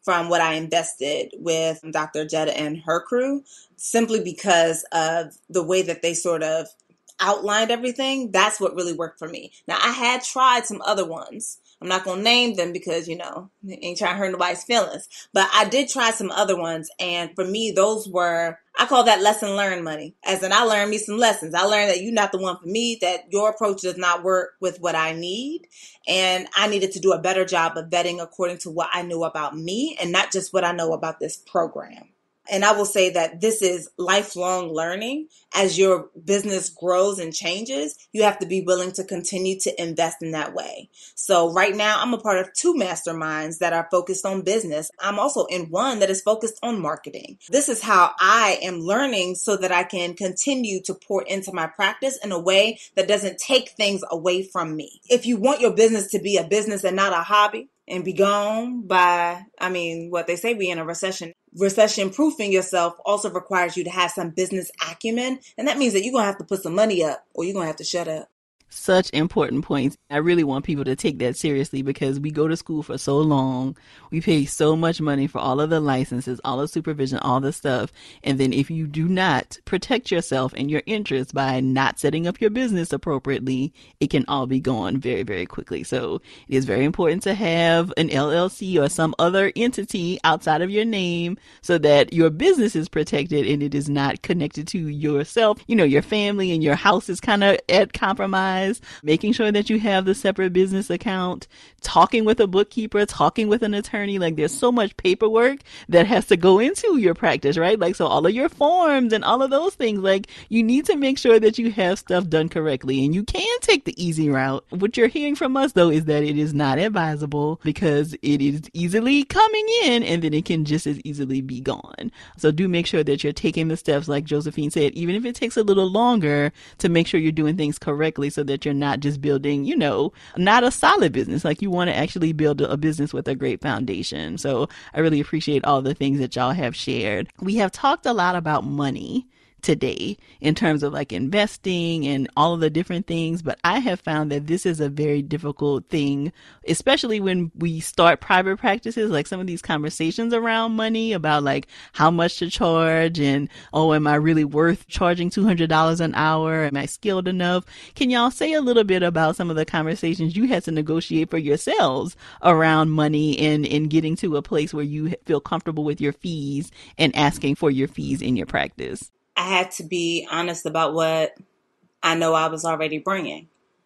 from what I invested with Doctor Jetta and her crew, simply because of the way that they sort of outlined everything. That's what really worked for me. Now, I had tried some other ones. I'm not going to name them because, you know, ain't trying to hurt nobody's feelings. But I did try some other ones. And for me, those were, I call that lesson learned money. As in, I learned me some lessons. I learned that you're not the one for me, that your approach does not work with what I need. And I needed to do a better job of vetting according to what I knew about me and not just what I know about this program. And I will say that this is lifelong learning. As your business grows and changes, you have to be willing to continue to invest in that way. So right now, I'm a part of two masterminds that are focused on business. I'm also in one that is focused on marketing. This is how I am learning so that I can continue to pour into my practice in a way that doesn't take things away from me. If you want your business to be a business and not a hobby, and be gone by, I mean, what they say, we in a recession. Recession proofing yourself also requires you to have some business acumen. And that means that you're going to have to put some money up or you're going to have to shut up. Such important points. I really want people to take that seriously because we go to school for so long. We pay so much money for all of the licenses, all the supervision, all the stuff. And then if you do not protect yourself and your interests by not setting up your business appropriately, it can all be gone very, very quickly. So it is very important to have an L L C or some other entity outside of your name so that your business is protected and it is not connected to yourself. You know, your family and your house is kind of at compromise. Making sure that you have the separate business account, talking with a bookkeeper, talking with an attorney. Like there's so much paperwork that has to go into your practice, right? Like, so all of your forms and all of those things, like you need to make sure that you have stuff done correctly, and you can take the easy route. What you're hearing from us though is that it is not advisable because it is easily coming in and then it can just as easily be gone. So do make sure that you're taking the steps like Josephine said, even if it takes a little longer, to make sure you're doing things correctly so that that you're not just building, you know, not a solid business. Like you want to actually build a business with a great foundation. So I really appreciate all the things that y'all have shared. We have talked a lot about money today in terms of like investing and all of the different things. But I have found that this is a very difficult thing, especially when we start private practices, like some of these conversations around money about like how much to charge and, oh, am I really worth charging two hundred dollars an hour? Am I skilled enough? Can y'all say a little bit about some of the conversations you had to negotiate for yourselves around money and, and getting to a place where you feel comfortable with your fees and asking for your fees in your practice? I had to be honest about what I know I was already bringing.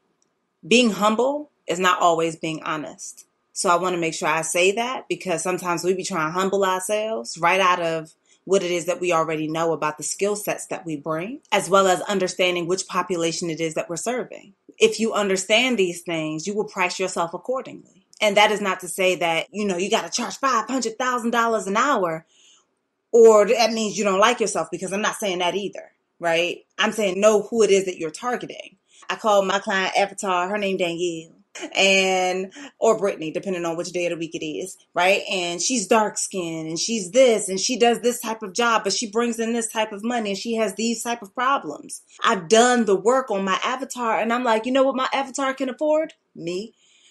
Being humble is not always being honest. So I want to make sure I say that because sometimes we be trying to humble ourselves right out of what it is that we already know about the skill sets that we bring, as well as understanding which population it is that we're serving. If you understand these things, you will price yourself accordingly. And that is not to say that, you know, you got to charge five hundred thousand dollars an hour, or that means you don't like yourself, because I'm not saying that either, right? I'm saying know who it is that you're targeting. I call my client Avatar, her name Danielle, and or Brittany, depending on which day of the week it is, right? And she's dark skinned and she's this and she does this type of job, but she brings in this type of money and she has these type of problems. I've done the work on my avatar and I'm like, you know what my avatar can afford? Me.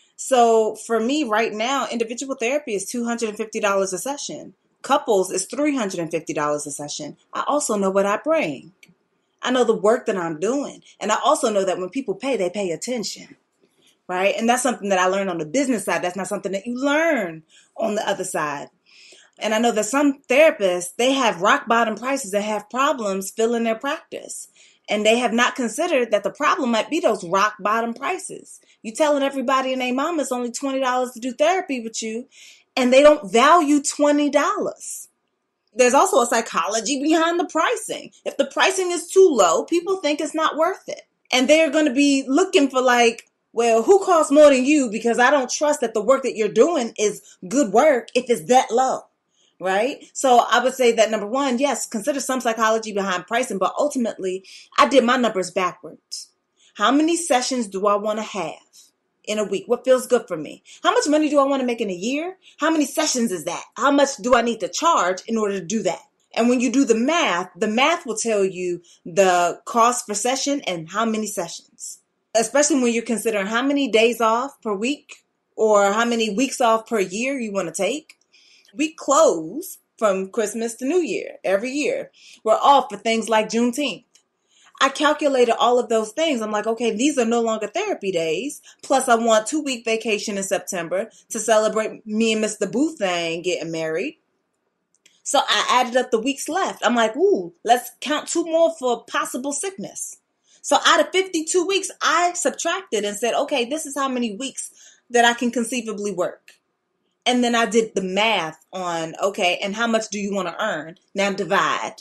So for me right now, individual therapy is two hundred fifty dollars a session. Couples is three hundred fifty dollars a session. I also know what I bring. I know the work that I'm doing. And I also know that when people pay, they pay attention, right? And that's something that I learned on the business side. That's not something that you learn on the other side. And I know that some therapists, they have rock bottom prices that have problems filling their practice. And they have not considered that the problem might be those rock bottom prices. You telling everybody and their mama it's only twenty dollars to do therapy with you, and they don't value twenty dollars. There's also a psychology behind the pricing. If the pricing is too low, people think it's not worth it. And they're going to be looking for like, well, who costs more than you? Because I don't trust that the work that you're doing is good work if it's that low, right? So I would say that number one, yes, consider some psychology behind pricing, but ultimately I did my numbers backwards. How many sessions do I want to have in a week? What feels good for me? How much money do I want to make in a year? How many sessions is that? How much do I need to charge in order to do that? And when you do the math, the math will tell you the cost per session and how many sessions, especially when you're considering how many days off per week or how many weeks off per year you want to take. We close from Christmas to New Year every year. We're off for things like Juneteenth. I calculated all of those things. I'm like, okay, these are no longer therapy days. Plus, I want two week vacation in September to celebrate me and Mister Boothang getting married. So I added up the weeks left. I'm like, ooh, let's count two more for possible sickness. So out of fifty-two weeks, I subtracted and said, okay, this is how many weeks that I can conceivably work. And then I did the math on, okay, and how much do you want to earn? Now divide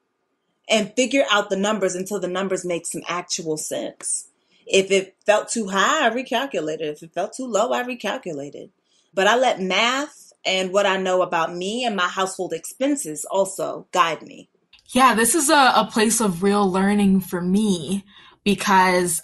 and figure out the numbers until the numbers make some actual sense. If it felt too high, I recalculated. If it felt too low, I recalculated. But I let math and what I know about me and my household expenses also guide me. Yeah, this is a, a place of real learning for me because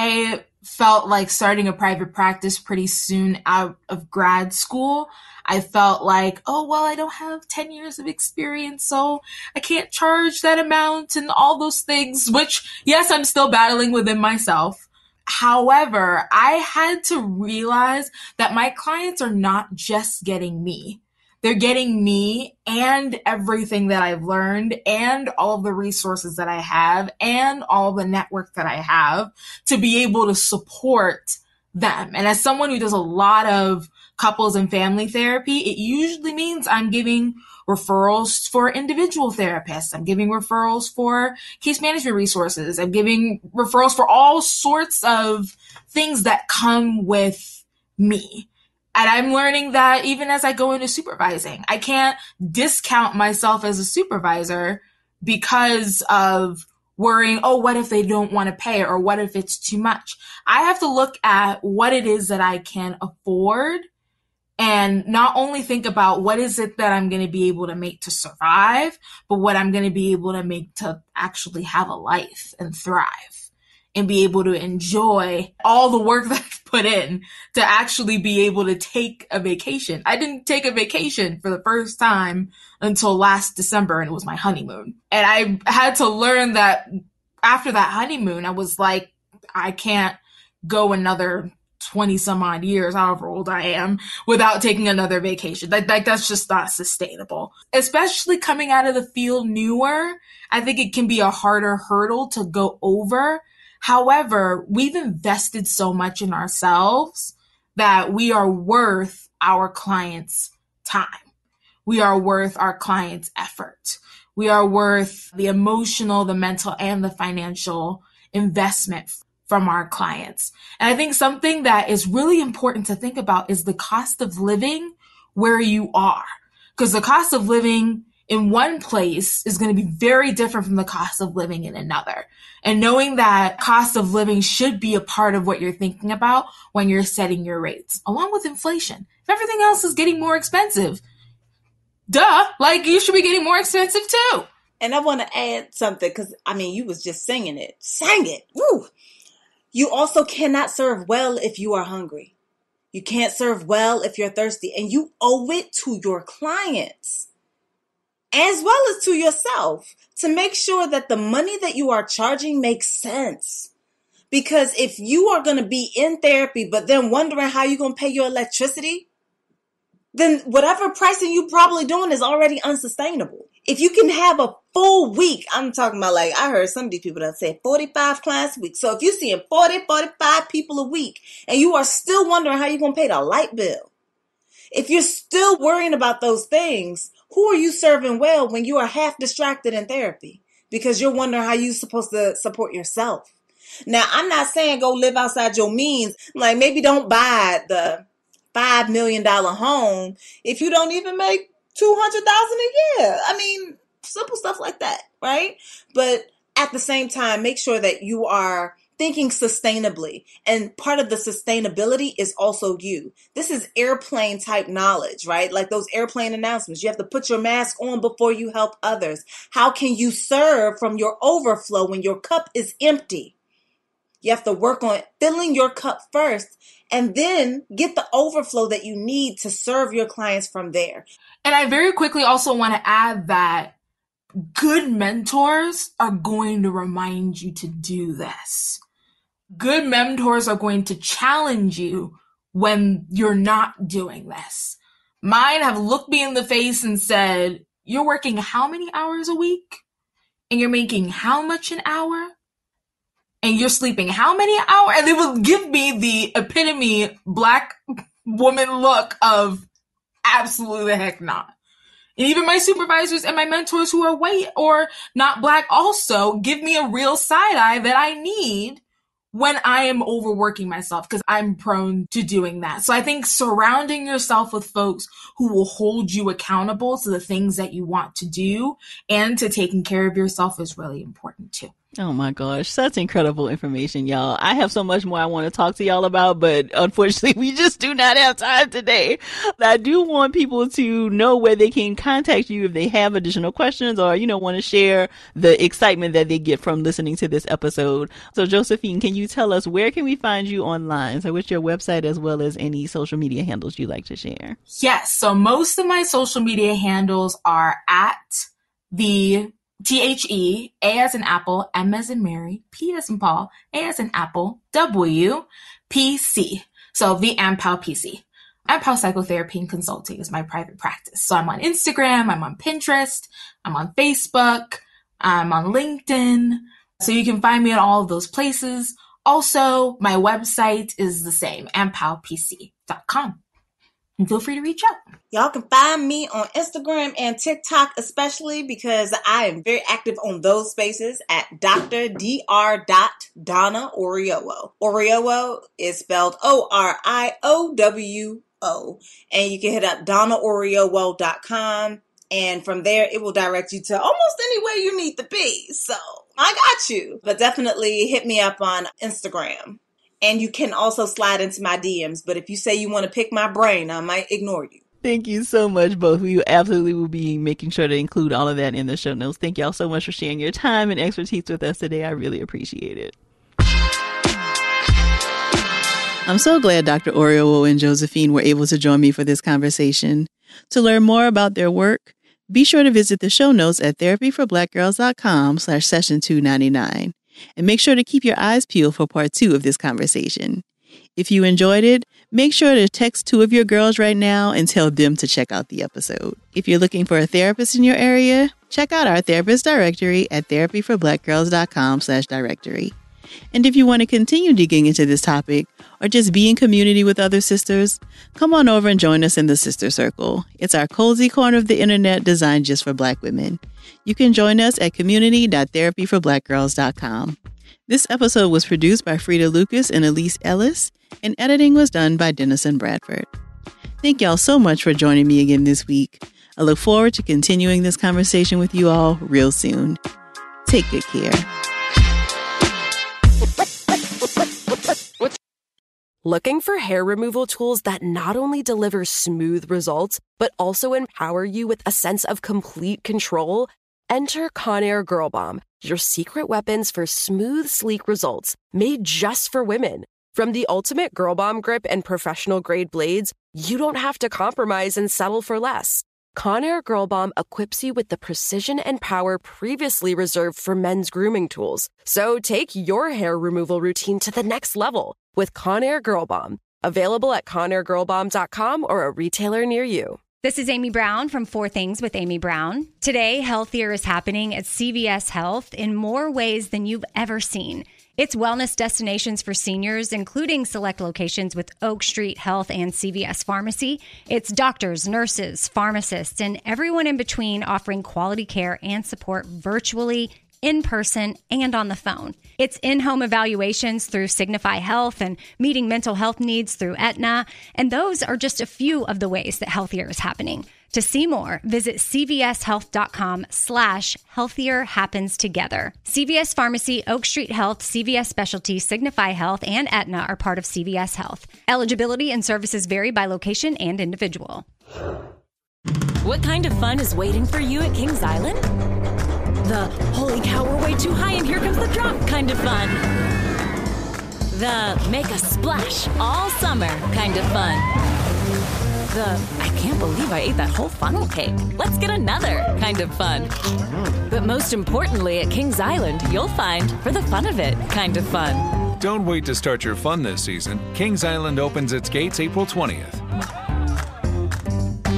I felt like starting a private practice pretty soon out of grad school. I felt like, oh, well, I don't have ten years of experience, so I can't charge that amount and all those things, which, yes, I'm still battling within myself. However, I had to realize that my clients are not just getting me. They're getting me and everything that I've learned and all of the resources that I have and all the network that I have to be able to support them. And as someone who does a lot of couples and family therapy, it usually means I'm giving referrals for individual therapists. I'm giving referrals for case management resources. I'm giving referrals for all sorts of things that come with me. And I'm learning that even as I go into supervising, I can't discount myself as a supervisor because of worrying, oh, what if they don't want to pay or what if it's too much? I have to look at what it is that I can afford and not only think about what is it that I'm going to be able to make to survive, but what I'm going to be able to make to actually have a life and thrive and be able to enjoy all the work that I've put in to actually be able to take a vacation. I didn't take a vacation for the first time until last December, and it was my honeymoon. And I had to learn that after that honeymoon, I was like, I can't go another twenty some odd years, however old I am, without taking another vacation. Like, like that's just not sustainable. Especially coming out of the field newer, I think it can be a harder hurdle to go over. However, we've invested so much in ourselves that we are worth our clients' time. We are worth our clients' effort. We are worth the emotional, the mental, and the financial investment from our clients. And I think something that is really important to think about is the cost of living where you are. Because the cost of living in one place is going to be very different from the cost of living in another. And knowing that cost of living should be a part of what you're thinking about when you're setting your rates, along with inflation. If everything else is getting more expensive, duh, like you should be getting more expensive too. And I want to add something because, I mean, you was just singing it. Sang it. Woo! You also cannot serve well if you are hungry. You can't serve well if you're thirsty. And you owe it to your clients as well as to yourself to make sure that the money that you are charging makes sense. Because if you are going to be in therapy, but then wondering how you're going to pay your electricity, then whatever pricing you're probably doing is already unsustainable. If you can have a full week, I'm talking about, like, I heard some of these people that say forty-five clients a week. So if you're seeing forty, forty-five people a week and you are still wondering how you're going to pay the light bill, if you're still worrying about those things, who are you serving well when you are half distracted in therapy? Because you're wondering how you're supposed to support yourself. Now, I'm not saying go live outside your means. Like, maybe don't buy the five million dollars home if you don't even make two hundred thousand dollars a year. I mean, simple stuff like that, right? But at the same time, make sure that you are thinking sustainably. And part of the sustainability is also you. This is airplane type knowledge, right? Like those airplane announcements. You have to put your mask on before you help others. How can you serve from your overflow when your cup is empty? You have to work on filling your cup first and then get the overflow that you need to serve your clients from there. And I very quickly also want to add that good mentors are going to remind you to do this. Good mentors are going to challenge you when you're not doing this. Mine have looked me in the face and said, you're working how many hours a week? And you're making how much an hour? And you're sleeping how many hours? And they will give me the epitome Black woman look of absolutely the heck not. And even my supervisors and my mentors who are white or not Black also give me a real side eye that I need when I am overworking myself, because I'm prone to doing that. So I think surrounding yourself with folks who will hold you accountable to the things that you want to do and to taking care of yourself is really important too. Oh my gosh, such incredible information, y'all. I have so much more I want to talk to y'all about, but unfortunately we just do not have time today. I do want people to know where they can contact you if they have additional questions or, you know, want to share the excitement that they get from listening to this episode. So Josephine, can you tell us where can we find you online? So what's your website as well as any social media handles you'd like to share? Yes, so most of my social media handles are at the T H E, A as in Apple, M as in Mary, P as in Paul, A as in Apple, W, P C. So the AmPow P C. AmPow Psychotherapy and Consulting is my private practice. So I'm on Instagram, I'm on Pinterest, I'm on Facebook, I'm on LinkedIn. So you can find me at all of those places. Also, my website is the same, am pow p c dot com. And feel free to reach out. Y'all can find me on Instagram and TikTok, especially because I am very active on those spaces at Doctor Dr. Donna Oriowo. Oriowo is spelled O R I O W O. And you can hit up donna oriowo dot com. And from there, it will direct you to almost anywhere you need to be. So I got you. But definitely hit me up on Instagram. And you can also slide into my D Ms. But if you say you want to pick my brain, I might ignore you. Thank you so much, both of you. Absolutely will be making sure to include all of that in the show notes. Thank y'all so much for sharing your time and expertise with us today. I really appreciate it. I'm so glad Doctor Oriowo and Josephine were able to join me for this conversation. To learn more about their work, be sure to visit the show notes at therapy for black girls dot com slash session two ninety-nine. And make sure to keep your eyes peeled for part two of this conversation. If you enjoyed it, make sure to text two of your girls right now and tell them to check out the episode. If you're looking for a therapist in your area, check out our therapist directory at therapy for black girls dot com slash directory. And if you want to continue digging into this topic or just be in community with other sisters, come on over and join us in the Sister Circle. It's our cozy corner of the internet designed just for Black women. You can join us at community dot therapy for black girls dot com. This episode was produced by Frida Lucas and Elise Ellis, and editing was done by Dennison Bradford. Thank y'all so much for joining me again this week. I look forward to continuing this conversation with you all real soon. Take good care. Looking for hair removal tools that not only deliver smooth results, but also empower you with a sense of complete control? Enter Conair Girl Bomb, your secret weapons for smooth, sleek results, made just for women. From the ultimate Girl Bomb grip and professional-grade blades, you don't have to compromise and settle for less. Conair Girl Bomb equips you with the precision and power previously reserved for men's grooming tools. So take your hair removal routine to the next level with Conair Girl Bomb. Available at conair girl bomb dot com or a retailer near you. This is Amy Brown from Four Things with Amy Brown. Today, Healthier is happening at C V S Health in more ways than you've ever seen. It's wellness destinations for seniors, including select locations with Oak Street Health and C V S Pharmacy. It's doctors, nurses, pharmacists, and everyone in between offering quality care and support virtually, in person, and on the phone. It's in-home evaluations through Signify Health and meeting mental health needs through Aetna. And those are just a few of the ways that Healthier is happening. To see more, visit cvshealth.com slash healthier happens together. C V S Pharmacy, Oak Street Health, C V S Specialty, Signify Health, and Aetna are part of C V S Health. Eligibility and services vary by location and individual. What kind of fun is waiting for you at Kings Island? The holy cow, we're way too high and here comes the drop kind of fun. The make a splash all summer kind of fun. The I can't believe I ate that whole funnel cake. Let's get another kind of fun. But most importantly, at Kings Island, you'll find for the fun of it kind of fun. Don't wait to start your fun this season. Kings Island opens its gates April twentieth.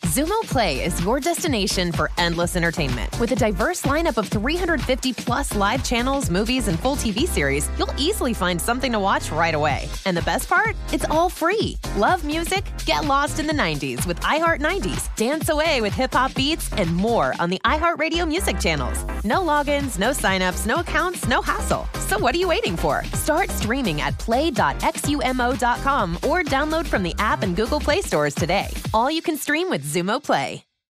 Xumo Play is your destination for endless entertainment. With a diverse lineup of three hundred fifty plus live channels, movies, and full T V series, you'll easily find something to watch right away. And the best part? It's all free. Love music? Get lost in the nineties with iHeart nineties, dance away with hip-hop beats, and more on the iHeartRadio music channels. No logins, no signups, no accounts, no hassle. So what are you waiting for? Start streaming at play dot xumo dot com or download from the app and Google Play stores today. All you can stream with Xumo Play.